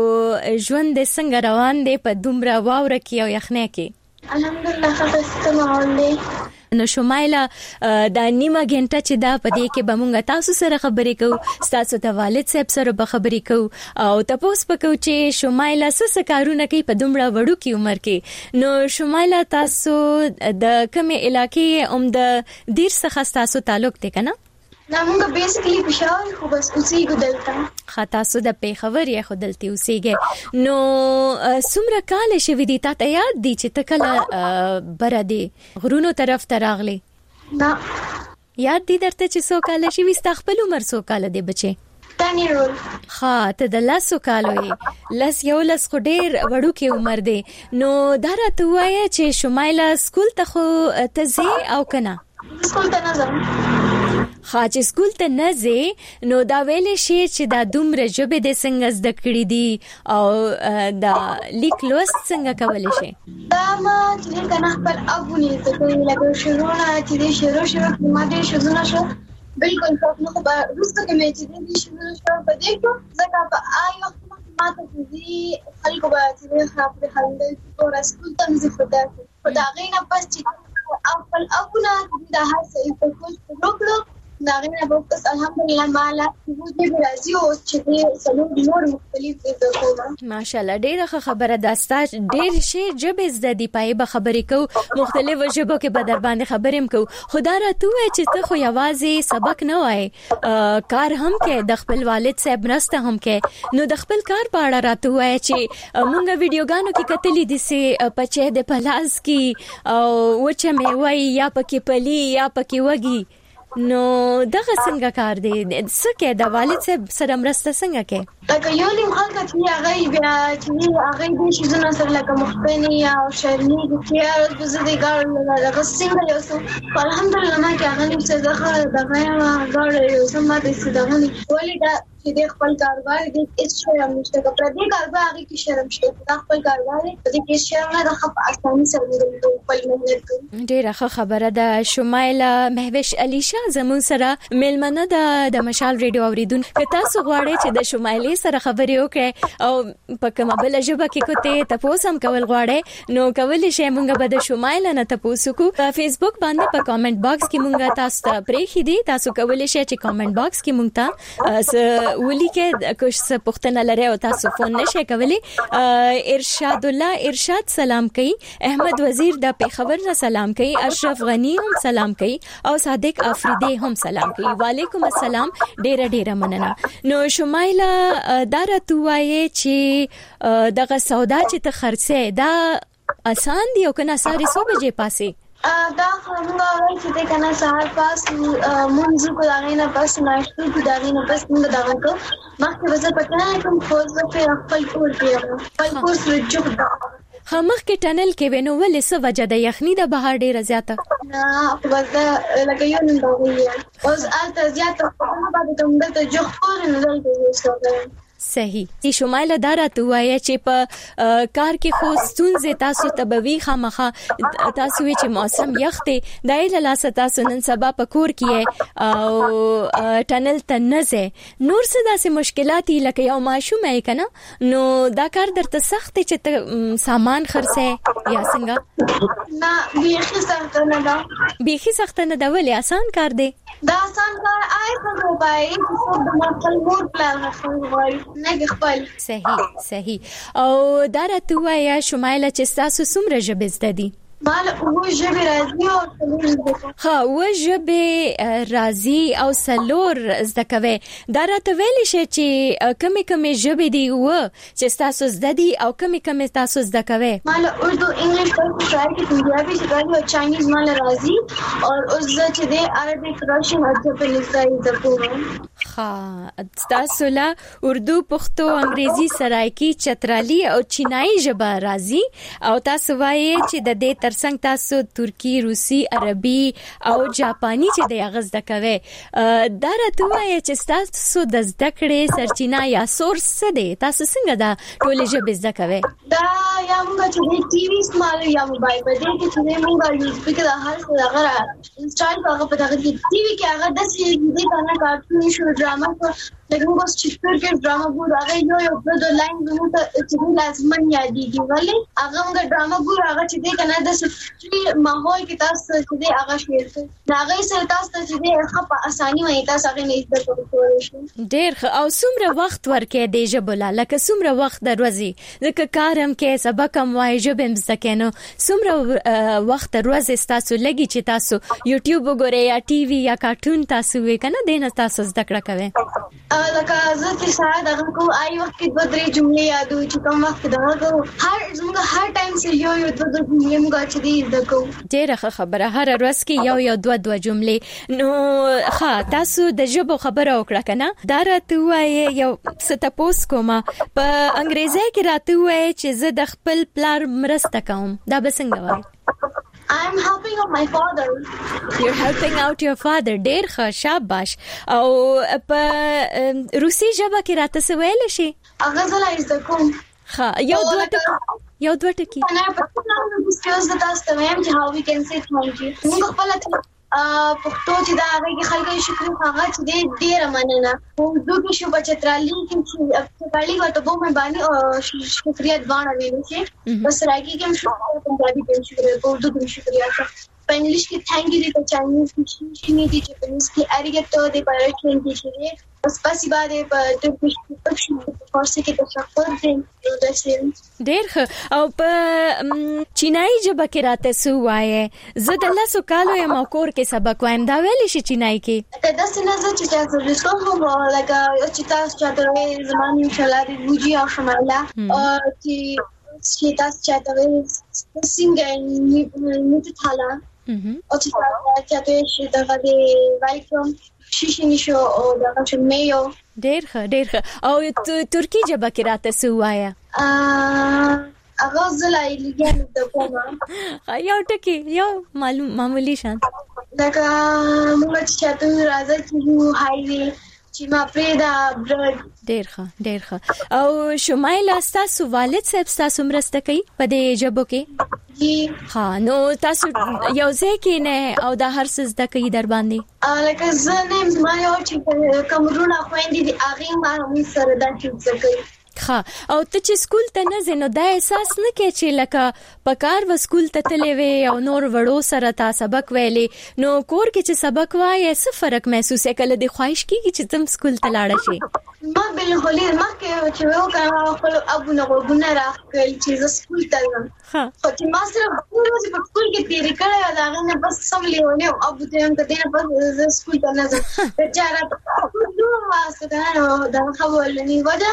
ژوند څنګه روان دی په دومره واوره کې او یخنه کې؟ الحمدلله ښه ستمون دی. نو شمایله د نیمه غنټه چې دا پدې کې به مونږ تاسو سره خبرې کوو، تاسو د والد صاحب سره به خبرې کوو او تاسو پکې چې شمایله څه کارونه کوي په دومره وړو کې عمر کې. نو شمایله تاسو د کومه علاقې اوم د ډیر څخه تاسو تعلق دی کنه؟ نه موږ بیسیکلی پېښور خو بس اوسېږو دلته. خاطر تاسو د پېښور یې خو دلته اوسېږئ. نو څومره کال شوي دي تاسو یاد دي چې تکله بره دي غرونو طرف ته راغلي؟ نه یاد دي درته چې څو کال شوي؟ ستا خپل عمر څو کال دی بچي؟ تانی رول. ها ته د لاسو کالو یې لس یو لس خو ډېر وړو کې عمر دی. نو دا راته وایه چې شمایله سکول ته خو ته ځې او کنه؟ سکول ته نه ځم. خاص سکول ته نه ځې نو دا ویلې شي چې دا دومره ژبې د څنګه زده کړې دي او دا لیک لوست څنګه کولای شي؟ دا ما چې کنه خپل ابونی ته کوي لکه شروعونه چې دې شروع شروع ما دې شروع شو بالکل خو نو به روسته کې مې چې دې شروع شو په دې کو ځکه په آی وخت ما ته دې خلکو به چې خبره هندل او سکول ته مې خدا خدا غینه پس چې خپل ابونه دا هڅه په کوم وکړو دا غینه په پس الحمدلله مالا چې راځي او چې څلور نور مختلف دي کومه. ماشاءالله ډیره خبره ده. ستاسو ډیر شي جبه زده دی پای به خبرې کو مختلفو ژبو کې به در باندې خبرېم کو. خدا راته وای چې ته خو یوازې سبق نه وای کار هم کې د خپل والد صاحب مرسته هم کې. نو د خپل کار په اړه راته وای چې مونږ ویډیوګانو کې کتلې دي سي پچې د پلاس کې او وچه مې وای یا پکې پلی یا پکې وږي. نو دغه څنګه کار دی؟ څه کې د والد صاحب سره مرسته څنګه کې؟ لکه یو نیم خلک چې هغه بیا چې هغه دې شیزونه سره لکه مخکنی او شرمي چې هغه زه دې ګاړو لکه څنګه یو څه الحمدلله ما کې هغه څه دغه دغه ګاړو یو څه ما دې څه دغه ولې دا چې د خپل کاروبار دې هیڅ شرم نشته. پر دې کاروبار هغه کې شرم شته. دا خپل کاروبار دې کې شرم نه د خپ اساني سره دې خپل مهنت کوي. ډیره خبره ده. شمایله مهوش علي شاه زمون سره ملمنه ده د مشال ریډیو اوریدونکو. که تاسو غواړئ چې د شمایله سره خبرې وکړئ او په کومه بل ژبه کې کوته تاسو هم کول غواړئ نو کولای شئ مونږ به د شمایله نه تاسو کو په فیسبوک باندې په کامنټ باکس کې مونږ تاسو ته پرېخې دي. تاسو کولای شئ چې کامنټ باکس کې مونږ ته ولیکئ کوم څه پوښتنه لري او تاسو فون نشئ کولی. ارشاد الله ارشاد سلام کوي، احمد وزیر د پیښور نه سلام کوي، اشرف غنی هم سلام کوي او صادق افریدی هم سلام کوي. وعلیکم السلام. ډیره ډیره مننه. نو شمایله دا راته وایي چې دغه سودا چې ته خرڅې دا آسان دی او کنه ساري څو بجې پاسې؟ دا خاموږه وایي چې د کنه سهار پاس مونږ کو داغې نه پاس ناشته کو داغې نه پاس موږ دا غوښتو مخکې وځه پټه کوم خو زه خپل کور کې خپل کور سره جوړ همغه کې ټنل کې وینو ولې څه وجه د یخني د بهار ډیره زیاته نه وځه لکه یو نن دا وایي اوس الته زیاته په هغه باندې کوم د جوخ کور نه لګي صحیح چې شماله دارته وایي چې په کار کې خو ستونزې تاسو تبوي خامخه تاسو چې موسم یخته دایله لاس تاسو نن سبا په کور کې او ټنل ته نزه نور څه داسې مشکلات لکه یو ماشوم یې کنه نو دا کار درته سخت چې سامان خرڅه یا څنګه نه بیخي سخت نه دا بیخي سخت نه دا ولې آسان کار دی دا آسان کار آی څنګه وایي چې څو د خپل مور پلان غوښتل نه خپل صحیح صحیح او دا راته وایا شمایله چې تاسو څومره ژبې زده دي مال او ژبې راځي او سلور ها و ژبې راځي او سلور زده کوي دا راته ویل شي چې کمی کمی ژبې دي و چې تاسو زده دي او کمی کمی تاسو زده کوي مال اردو انګلیش په شاعر کې پنجابي څنګه او چاینیز مال راځي او اوس چې د عربي راشن او جاپانیز زده کوم ها تاسو لا اردو پښتو انګریزي سرایکی چترالی او چینایي ژبه راځي او تاسو وایي چې د دې ترڅنګ تاسو ترکی روسي عربي او جاپاني چې د غز د کوي دا راته وایي چې تاسو د زده کړې سرچینه یا سورس څه دی تاسو څنګه دا ټول ژبه زده کوي دا یا موږ چې ټي وي سمال یا موبایل په دې کې چې موږ یوز پکې د هر څه هغه انسټال هغه په دغه ټي وي کې هغه د سې دې کنه کارټون شو ډراما کو لکه موږ چې ترکي ډراما ګور هغه یو یو د لاین زموږ ته چې لازم یادېږي ولې هغه موږ ډراما ګور هغه چې دې کنه د سټري ماحول کې تاسو چې دې هغه شیر دا هغه سره تاسو چې دې په اساني وایي تاسو هغه نه زده کوئ ډېر او څومره وخت ورکې دی ژبه لکه څومره وخت د ورځې ځکه کارم کې سبق هم وایي ژبه هم زده کینو څومره وخت د ورځې تاسو لګي چې تاسو یوټیوب وګورئ یا ټي وي یا کارټون تاسو وې کنه دینه تاسو زده کړه کوئ لکه زه چې ساده دغه کو آی وخت کې دوه درې جملې یادو چې کوم وخت دغه کو هر زموږ هر ټایم سره یو یو دوه دوه جملې موږ چې دې زده کوو ډېره خبره هر ورځ کې یو یو دوه دوه جملې نو ښه تاسو د ژبو خبره وکړه کنه دا راته وایي یو څه تاسو کومه په انګریزي کې راته وایي چې زه د خپل پلار مرسته کوم دا به څنګه وایي I'm helping out my father. You're helping out your father. ډېر ښه شاباش او په روسي ژبه کې راته څه ویل شي هغه زلای زده کوم ښه یو دوه ټکي یو دوه ټکي انا په څه څه تاسو ته وایم چې how we can say thank you موږ خپل پښتو چې دا هغه کې خلک شکر هغه چې دې ډېر مننه او دوی شو بچترالي کې چې پړلی غته بو مې باندې او شکریا دوانه ویل شي بس راګي کې شو پنجابي کې شکر او دوی شکریا په انګلیش کې thank you د چاینیز کې شي نه دي جاپانیز کې اریګاتو د پرشین کې شي بس spasiba de ترکیش کې په فارسی کې تشکر دې داسې ډېر ښه او په چینایي ژبه کې راته سو وایي زه د لاسو کالو یم او کور کې سبق وایم دا ویلی شي چینایي کې دا څه نه زه چې تاسو ریسکو هم لکه چې تاسو چاته زماني شلاري بوجي او شماله چې چې تاسو چاته څنګه نیت تالا او چې چاته شي دا غوډي وایکم شیشې نشو او دا چې میو ډېر ښه ډېر ښه او ترکی ژبه کې راته څه وایه هغه زلای لګیان د کومه یو ټکی یو معمولی شان لکه موږ چې چاته راځي چې هایوي چې ما پرېدا برډ ډېر ښه ډېر ښه او شمایله ستاسو والد صاحب ستاسو مرسته کوي په دې ژبو کې ها نو تاسو یو ځای کې نه او دا هر څه زده کوي در باندې لکه زه نه ما یو چې کومرونه خويندې دي هغه ما هم سره دا چې زده کوي ها او ته چې سکول ته نه ځې نو دا احساس نه کوي چې لکه په کار و سکول ته تلې وې او نور وړو سره تا سبق ویلې نو کور کې چې سبق وایې څه فرق محسوس کله د خواهش کېږي چې تم سکول ته لاړه شې ما بالکل ما کې چې وو کنه خپل ابو نه وګونه راخل چې ز سکول ته ځم خو چې ما سره ورځ په سکول کې تیری کړې دا غنه بس سم لیونه ابو ته هم کده نه بس سکول ته نه ځم بچاره نو واسه دا نو دا خبرونه وځه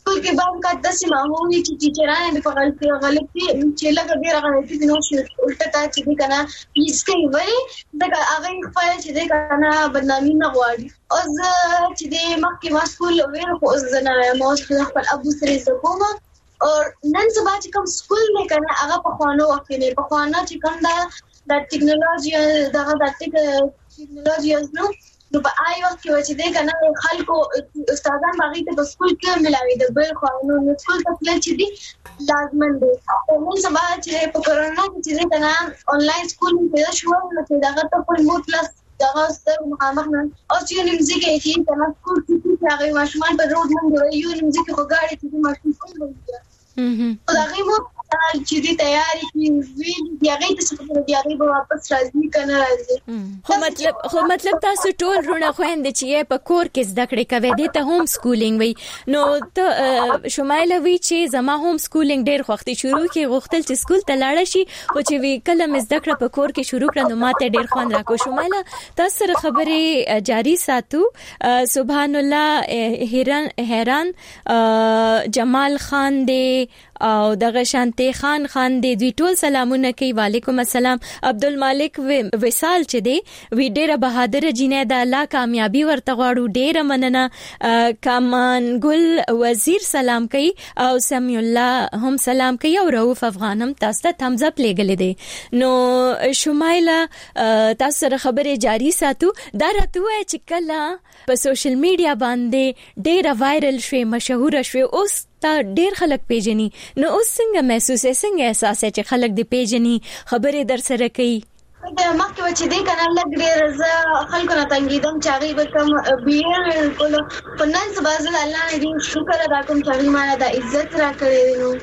سکول کې باندې کا داسې ماحول چې ټیچرانه د غلطي غلطي چې لکه ډیر غلطي نو شي الټه تا چې کنه هیڅ کوي وای دا هغه خپل چې دا کنه بدنامي نه غواړي او چې د مخکې ما سکول ویل خو زنه ما خپل ابو سره زکوما او نن سبا چې کوم سکول نه کنه هغه په خوانو وخت نه په خوانو چې کوم دا د ټیکنالوژي دا د ټیکنالوژي نو نو په آی وخت کې چې دې کنه خلکو استادان باغې ته په سکول کې ملاوي د بل خوانو نو سکول ته تل چې دي لازم دي او موږ سبا چې په کرونا کې چې کنه انلاین سکول پیدا شو نو چې دا ته په مو کلاس دا ستر مخامخ نه او چې نمځي کې چې کنه سکول کې چې هغه ماشومان په روډ باندې یو نمځي کې خوګاړي چې ماشومان سکول وایي او دا غي مو چې دې تیاری کې وی دی هغه د څه په دی هغه واپس راځي کنه راځي خو مطلب خو مطلب تاسو ټول رونه خويند چې په کور کې زده کړې کوي د ته هوم سکولینګ وي نو ته شمایله وی چې زما هوم سکولینګ ډېر وختي شروع کې غوښتل چې سکول ته لاړ شي او چې وی کله مې زده کړه په کور کې شروع کړه نو ماته ډېر خوند راکو شمایله تاسو سره خبرې جاری ساتو سبحان الله حیران حیران جمال خان دی او دغه شانته خان خان دی دوی ټول سلامونه کوي وعلیکم السلام عبدالمالک وصال چې دی وی ډیره بهادر جینې د الله کامیابی ورته غواړو ډیره مننه کامان ګل وزیر سلام کوي او سمی الله هم سلام کوي او رؤوف افغان هم تاسو ته تمز اپ لګل دي نو شمایله تاسو سره خبره جاری ساتو دا راته چې کله په سوشل میډیا باندې ډیره وایرل شوه مشهور شوه اوس تا ډیر خلک پیژني نو اوس څنګه محسوس څنګه احساس چې خلک دې پیژني خبره در سره کوي دا مخکې چې دې کنه لګ ډیر ز خلکو نه تنګیدم چې هغه به کوم بیر کول په نن سبا ځل الله دې شکر ادا کوم چې ما د عزت را کړې نو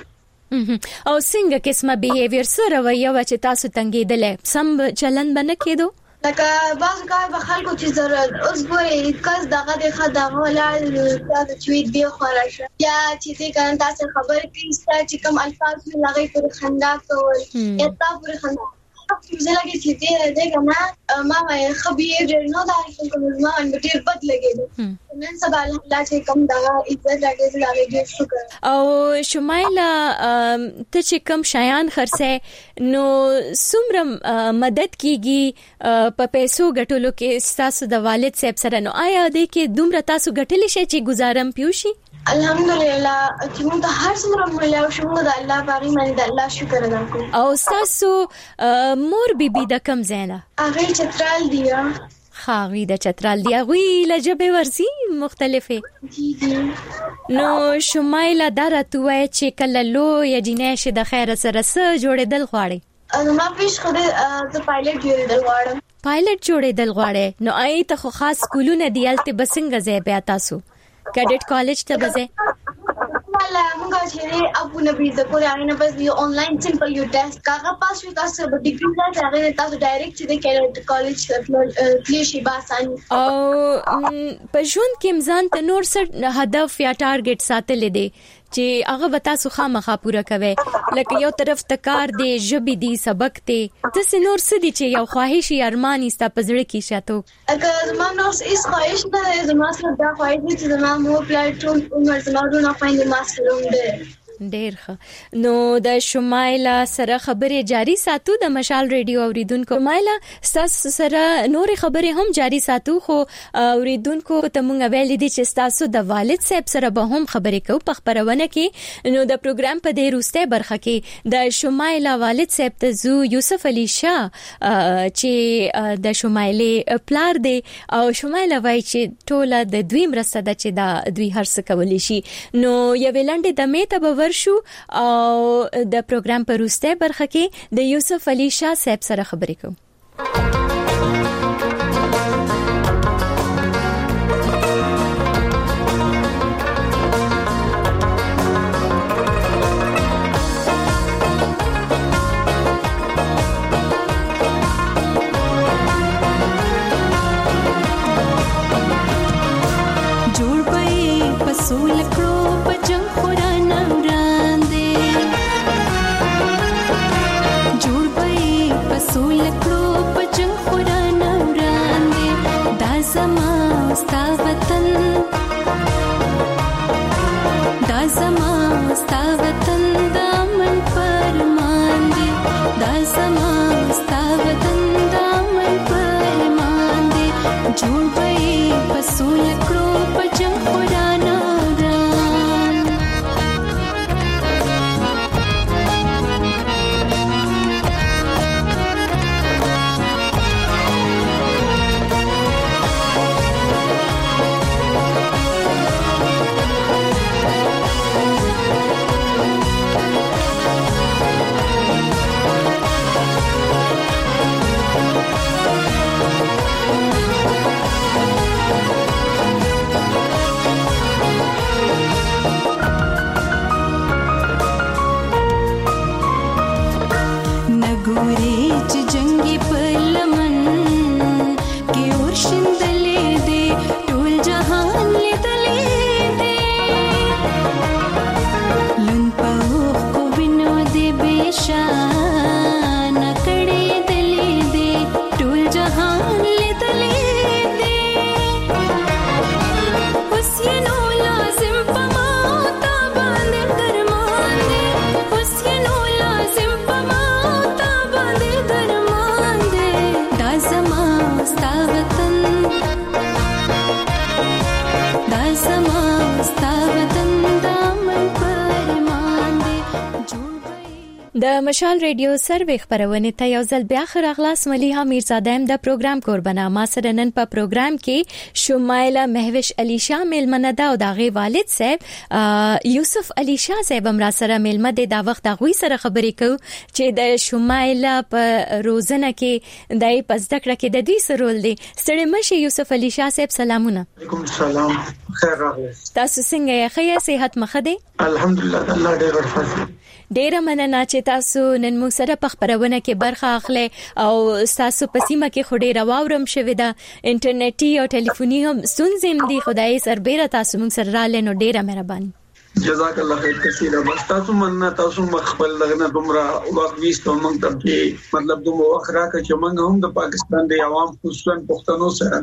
او څنګه قسمه بیهیویر سره وایو چې تاسو تنګیدل سم چلن بنه کېدو لکه بعض کار به خلکو چې ضرورت اوس ګورې کس دغه د خدا ولا د چويت دی خورشه یا چې دې کان تاسو خبر کیسه چې کوم الفاظ لغې پر خندا کول یا تاسو پر خندا زه لګې چې دې دې کما ما خبير نو دا کوم ما ان ډېر بد لګېد نن سبا الله چې کوم دا عزت راګې زړه دې شکر او شمایله ته چې کوم شایان خرڅه نو څومره مدد کیږي په پیسو غټولو کې تاسو د والد صاحب سره نو آیا دې کې دومره تاسو غټلی شي چې گزارم پیوشي الحمدلله چې موږ هر څومره مليو شو موږ د الله باندې باندې د الله شکر ادا کوو او تاسو مور بیبي د کم زینا هغه چترال دی خاوی د چترال دی غوی لجبه ورزي مختلفه جی جی نو شمایله درته چې کله لو یا جنې شه د خیر سره سره جوړېدل غواړي ما پیش خو د پایلټ جوړېدل غواړم پایلټ جوړېدل غواړي نو آی ته خو خاص سکولونه دیالته بسنګ ځای بیا تاسو کډټ کالج ته بځه ولا موږ چې ابو نبی زکو راغنه بس یو انلاین سمپل یو ټیسټ کاغه پاس یو تاسو به ډیګری ځای راغنه تاسو ډایرکټ چې د کډټ کالج تللی شي باسان او په ژوند کې مزان ته نور څه هدف یا ټارګټ ساتل دي چې هغه وتا سو خامخا پورا کوي لکه یو طرف تکار دی ژبې دی سبق دی د سنور سدي چې یو خواهش یا ارمان است په زړه کې شاتو اګه زما نو هیڅ خواهش نه زما سره دا خواهش چې زما مو پلیټفارم عمر زما نه فایند ماسټروم دی ډیر ښه نو د شمایله سره خبرې جاری ساتو د مشال ریډیو اوریدونکو شمایله تاسو سره نور خبرې هم جاری ساتو خو اوریدونکو ته مونږ ویل دي چې تاسو د والد صاحب سره به هم خبرې کوو په خبرونه کې نو د پروګرام په دې روسته برخه کې د شمایله والد صاحب ته زو یوسف علي شاه چې د شمایله پلار دی او شمایله وای چې ټوله د دوی مرسته د چې دا دوی هر څه کولی شي نو یو ویلنډ د میته به شو او د پروګرام په روسته برخه کې د یوسف علي شاه صاحب سره خبرې کوم جوړ پې پسول کړو پجنګ خورانه سول کړو پجنګ خورانه وړاندې دا زما ستا وطن دا ګوري چې جنگي پلمن کې ورشندلې دې ټول جهان لیدلې دې لن پاوخ کو وینو دې بشان کړې دلې دې ټول جهان لیدلې دې اوس یې نو لازم پما تا باندې درمان دې اوس یې نو لازم پما تا باندې درمان دې دا زما ستا وطن دا زما ستا وطن دا من پرمان دې جوړ د مشال ریډیو سروې خبرونه ته یو ځل بیا خراغلاس ملیحه میرزاده هم د پروګرام قربانه ما سره نن په پروګرام کې شمایله مهوش علی شاه ملمنه دا او دغه والد صاحب یوسف علی شاه صاحب هم را سره ملمه د دا وخت غوي سره خبرې کو چې د شمایله په روزنه کې دای پس دکړه کې د دې سره ول دي ستړي مشه یوسف علی شاه صاحب سلامونه علیکم السلام خیر راغلی تاسو څنګه یې خیر صحت مخه دي الحمدلله الله ډېر ورفضل ډیره مننه چې تاسو نن موږ سره په خبرونه کې برخه اخلي او تاسو په سیمه کې خوري راوورم شوې ده انټرنیټي او ټلیفوني هم سنځم دي خدای سربېره تاسو موږ سره رالې نو ډیره مهرباني جزاک الله خیر کثیر بس تاسو مننه تاسو مخبل لغنه دومره وخت ویستو موږ ته مطلب دومره وخت راکړه چې موږ هم د پاکستان د عوام خصوصا پښتنو سره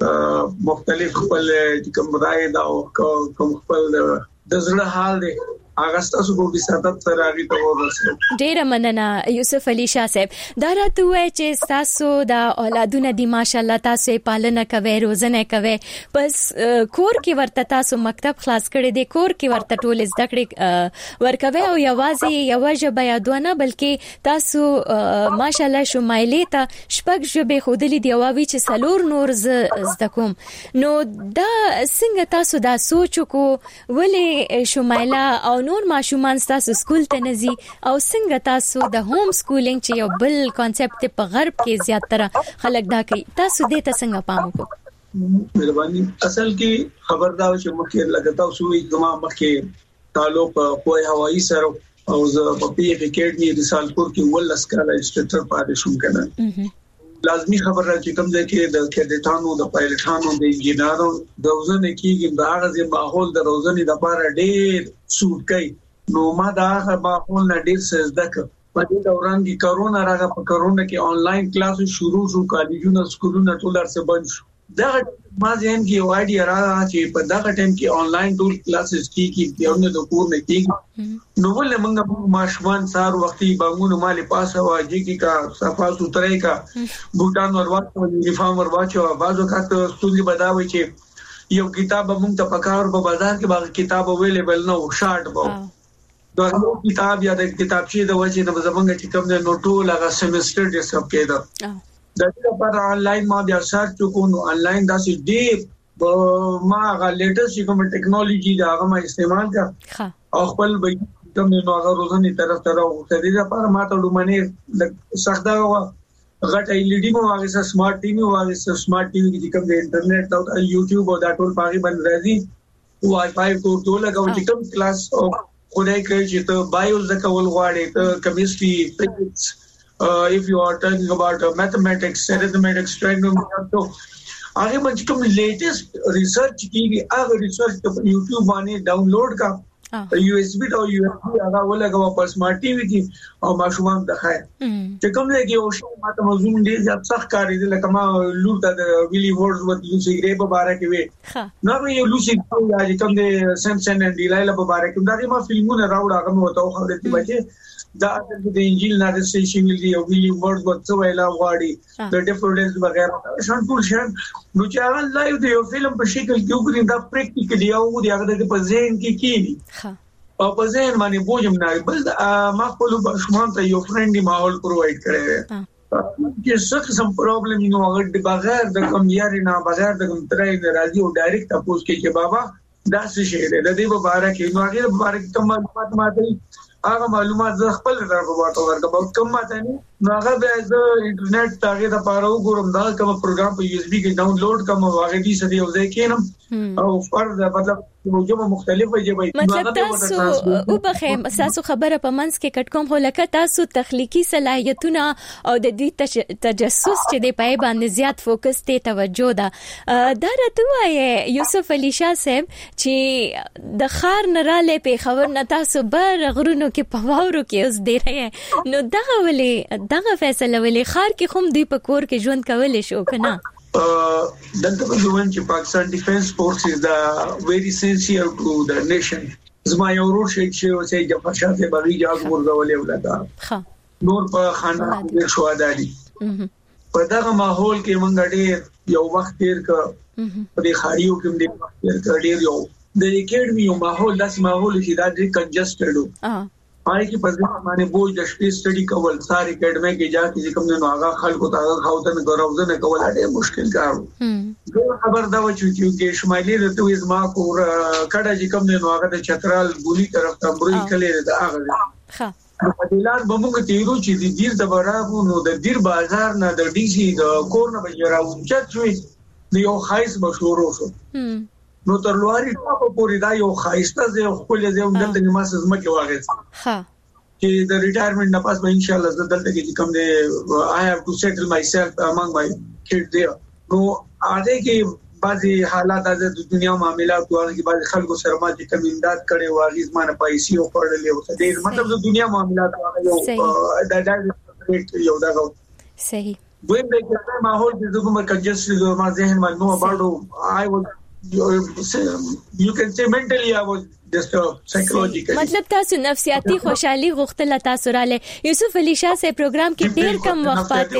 مختلف خپل کوم رائے دا او کوم خپل د زړه حال دی هغه تاسو په بساتت سره اړیکه ته ورسېږئ ډیره مننه یوسف علی شاه صاحب دا راته وای چې تاسو د اولادونو دی ماشالله تاسو پالنه کوي روزنه کوي پس کور کې ورته تاسو مکتب خلاص کړی دی کور کې ورته ټول زده کړې ورکوي او یوازې یو ژبه یادونه بلکې تاسو ماشالله شمایلې ته شپږ ژبې خودلې دی او چې سلور نور زده کوم نو دا څنګه تاسو دا سوچ کو ولې شمایله او نور ماشومان تاسو سکول ته نزي او څنګه تاسو د هوم سکولینګ چې یو بل کانسپټ په غرب کې زیاتره خلک دا کوي تاسو دې ته څنګه پام وکړو مهرباني اصل کې خبردار چې مخکې لګتا اوسو اجتماع مخکې تعلق په هوایي سره او زه په پی اف اکیډمي د سالپور کې ولس کاله انسټرکټر پاتې شوم کنه لازمی خبره چې کوم ځای کې د کډټانو د پایلټانو د انجینرانو د روزنې کېږي د هغه ماحول د روزنې د لپاره ډېر سوټ کوي نو ما دا هغه ماحول نه ډېر څه زده کړ په دې دوران کې کرونا راغی په کرونا کې آنلاین کلاس شروع شو کالجونه سکولونه ټول ارڅ بند شو دا ما ځین کې یو اډیا راغی چې په دا ټیم کې آنلاین ټول کلاسز کېږي پیونه د کور نه کېږي نو ولې موږ ماشومان سار وختي بانګونو مالې پاسه واجی کې کا صفا سوتري کا بوټان ورواچو یونیفارم ورواچو بازو کاته ستونزې بداوي چې یو کتاب موږ ته پکار په بازار کې باغ کتاب اویلیبل نه و شارټ وو دا یو کتاب یا د کتابچې د وجه نه زمونږ چې کوم نه نو ټول هغه سیمستر ډیس اپ کېده دا لپاره آنلاین ما بیا سرچ وکړو نو آنلاین دا سي ډي ما هغه لیټیسټ کوم ټیکنالوژي دا هغه ما استعمال کړ او خپل به کوم نو هغه روزنې طرف ته راوړم د دې لپاره ما ته ډومنه سخت دا غټ ای ال ډي مو هغه سمارټ ټي وي هغه سمارټ ټي وي چې کوم د انټرنیټ او یوټیوب او دا ټول پاغي باندې راځي وای فای کو ټول لګاو چې کوم کلاس او خدای کوي چې ته بایو زکول غواړې ته کیمستري فزکس Uh, if you are talking about uh, mathematics, arithmetic, trigonometry, आगे बच्चे कम latest research की आगे रिसर्च तो YouTube वाने डाउनलोड का यूएसबी तो यूएसबी आगा वो लगा वापस स्मार्ट टीवी की और माशूमान दिखाए तो कम लगे ओशो माता मजूम दे जब सख कारी दे लगा मा लूटा द विली वर्ड्सवर्थ लूसी ग्रे बबारा के वे ना भी ये लूसी या जी कम दे सैमसन एंड डिलाइला बबारा के दागे मा फिल्मों ने राउड आगा में बताओ खबर थी बच्चे دا د انجیل نارسټیشن ویلی او ویلی ورډز ورته ویلا واړي د ډیفرنس وغیرہ شان ټول شان نو چې هغه لایو دی یو فلم په شکل کې وګورئ دا پریکټیکلی او دی هغه د په ذهن کې کیږي او په ذهن باندې بوجم نه بل ما خپل شومان ته یو فرندلی ماحول پرووایډ کړی چې څه قسم پرابلم نو هغه د بغیر د کوم یاري نه بغیر د کوم ترای نه راځي او ډایرکټ تاسو کې چې بابا دا څه شی دی د دې مبارک نو هغه مبارک کوم معلومات ماته هغه معلومات زه خپل طرف ورته ورکوم کوم ماته نه نو هغه به د انټرنیټ تاګه د پاره وګورم دا کوم پروګرام په یو اس بي کې ډاونلوډ کوم واغې دي سدي او ځای کېنم او فرض مطلب موجوده مختلفه جبهه مطلب تاسو او بخې تاسو خبره په منځ کې کټکوم هو لکه تاسو تخلیقي صلاحیتونه او د دې تجسس چې د پای باندې زیات فوکس ته توجه ده دا راته وایي یوسف علي شاه صاحب چې د خار نراله په خبر نه تاسو بر غرونو کې په واورو کې اوس دی رہی نو دغه ولې دغه فیصله ولې خار کې خوم دی په کور کې ژوند کولې شو کنه دلته په ژوند چې پاکستان ډیفنس فورس از دا ویری سنسیئر ټو د نیشن زما یو ورور شي چې چې په شاته باندې جاګ ورغولې ولاده ها نور په خانه کې شو اداري په دغه ماحول کې مونږ ډېر یو وخت تیر ک په دې خاریو کې دې وخت تیر ک ډېر یو د اکیډمي یو ماحول داس ماحول چې دا ډېر کنجسټډ و پای کې په ځای باندې بوج د شپې سټډي کول ساري اکیډمي کې ځکه چې کوم نه هغه خلکو ته هغه خاوته غوړاوزنه کول ډېر مشکل کار و زه خبر دا و چې چې شمالي د تویز ما کور کډه چې کوم نه هغه د چترال ګولي طرف ته بري کړي دا هغه ها په دلار بموږ تیرو چې د دیر د برابر نو د دیر بازار نه د ډي سي د کور نه بجراو چې شوی د یو خایس مشهور وشو نو تر لواري په پوری دا یو خایسته زه خپل زه هم دلته ما سزمه کې واغې ها چې د ریټایرمنټ نه پاس به ان شاء الله زه دلته کې کوم دی I have to settle myself among my kids there نو اده کې بعضي حالات د دنیا معاملات او کې بعضي خلکو سره ما چې کوم امداد کړي واغې زمانه پیسې او کړلې او د مطلب د دنیا معاملات هغه د ډایرکټ یو دا صحیح دوی به کې ماحول د کومه کنجسټ ما ذهن باندې نو باندې I was you can say mentally I was just uh, psychologically مطلب تاسو نفسیاتی خوشحالي غوښتل تاسو رااله یوسف علي شاه سے پروګرام کې ډیر کم وخت پاتې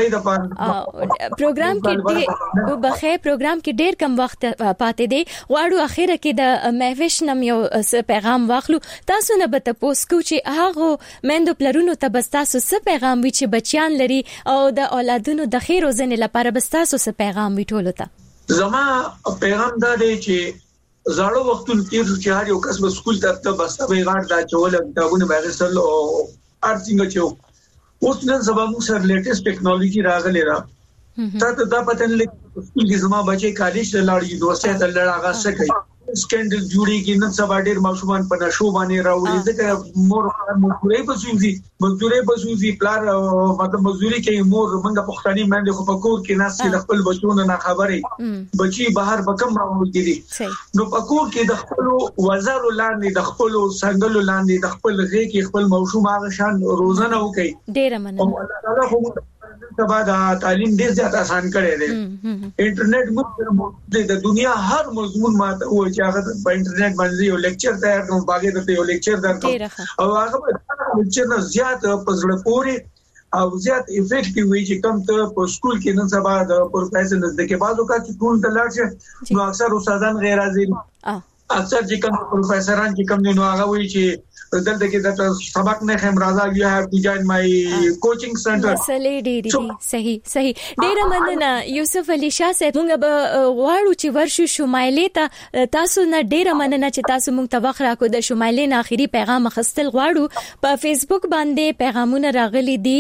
دی پروګرام کې ډیر او بخې پروګرام کې ډیر کم وخت پاتې دی غواړو اخیره کې د مهوش نم یو پیغام واخلو تاسو نه به تاسو کو چې هغه مندو پلرونو ته بس تاسو څه پیغام وی چې بچیان لري او د اولادونو د خیر او زنه لپاره بس تاسو څه پیغام وی ټولو ته زما پیغام دا دی چې زړو وختونو کې چې هر یو کس په سکول ته بس به غاړه دا چول کتابونه باندې سره او ارڅنګ چې اوس نن سبا موږ سره لیټیسټ ټیکنالوژي راغلی را تاسو دا پته نه لګي سکول کې زما بچي کالج ته لاړ یونیورسيټي ته لاړ هغه څه کوي سکندل جوړي کې نن سبا ډېر ماشومان په نشو باندې راوړي ځکه مور مزدوري بسوزي مزدوري بسوزي پلار مطلب مزدوري کوي مور منګه پښتني باندې خو په کور کې ناس د خپل بچونو نه خبرې بچي بهر بکم راوړي دي نو په کور کې د خپل وزر لاندې د خپل څنګهلو لاندې د خپل غي کې خپل موضوع هغه شان روزانه وکي ډېر مننه الله تعالی خو سبا دا تعلیم ډیر زیات آسان کړی دی انټرنیټ موږ د دنیا هر مضمون ماته و چې هغه په انټرنیټ باندې یو لیکچر تیار کوم باګه ته یو لیکچر درکوم او هغه په لیکچر نه زیات په زړه پوري او زیات افیکټیو وي چې کوم ته په سکول کې نن سبا د پروفیسور نزد کې بعضو کا چې ټول د لاړ شي نو اکثر استادان غیر حاضر اکثر چې کوم پروفیسوران چې کوم نو هغه وایي چې دلته کې د سبق نه خم راځي یو هاف ټو جوائن مای کوچینګ سنټر مسلې ډېری صحیح صحیح ډېر مننه یوسف علي شاه صاحب موږ به غواړو چې ورشو شمایلې ته تاسو نه ډېر مننه چې تاسو موږ ته وخت راکو د شمایلې نه اخیری پیغام خستل غواړو په فیسبوک باندې پیغامونه راغلي دي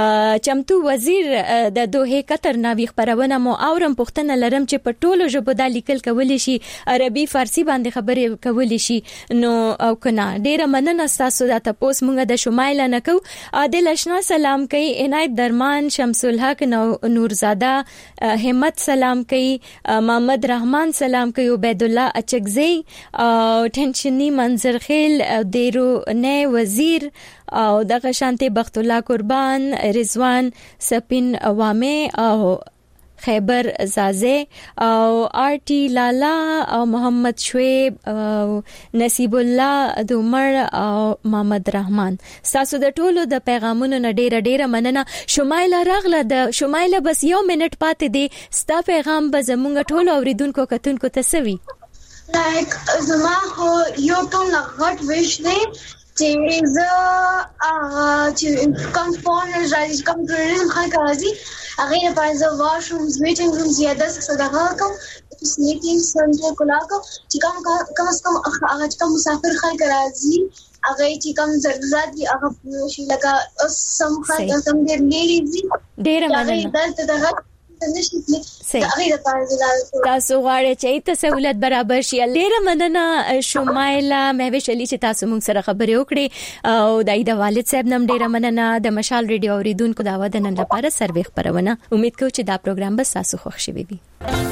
چمتو وزیر د دوه قطر ناوی خبرونه مو اورم پښتنه لرم چې په ټولو ژبو د لیکل کول شي عربي فارسی باندې خبرې کول شي نو او کنا ډېر مننه تاسو دا تاسو موږ د شمایل نه کو عادل آشنا سلام کوي عنایت درمان شمس الحق نورزاده همت سلام کوي محمد رحمان سلام کوي عبید الله اچکزی ټنشنی منظر خیل دیرو نه وزیر او دغه شانته بخت الله قربان رضوان سپین عوامه او خیبر زازه او آر ټی لالا او محمد شعیب او نصیب الله د عمر او محمد رحمان تاسو د ټولو د پیغامونو نه ډیره ډیره مننه شمایله راغله د شمایله بس یو منټ پاتې دی ستا پیغام به زمونږ ټولو اوریدونکو کتونکو ته سوي لایک زما هو یو ټول غټ ویش دی چې زه چې کوم فون راځي کمپیوټر خلک راځي هغه په ځای واشرومز میټینګ رومز یا د څه دغه کوم فیسیلیټیز څنګه کولاکو چې کوم کم از کم هغه کوم مسافر خلک راځي هغه چې کوم ضرورت دي هغه شي لکه سم خلک سم ډېر لري دي ډېر مننه دلته دغه تاسو غواړئ چې ته سہولت برابر شي. ډیره مننه شمایله مهوش علي چې تاسو موږ سره خبرې وکړې او دای د والد صاحب نم ډیره مننه. د مشال ریډیو اوریدونکو دا ودانن لپاره سروي خبرونه. امید کوم چې دا پروګرام به تاسو خوښ شي وي.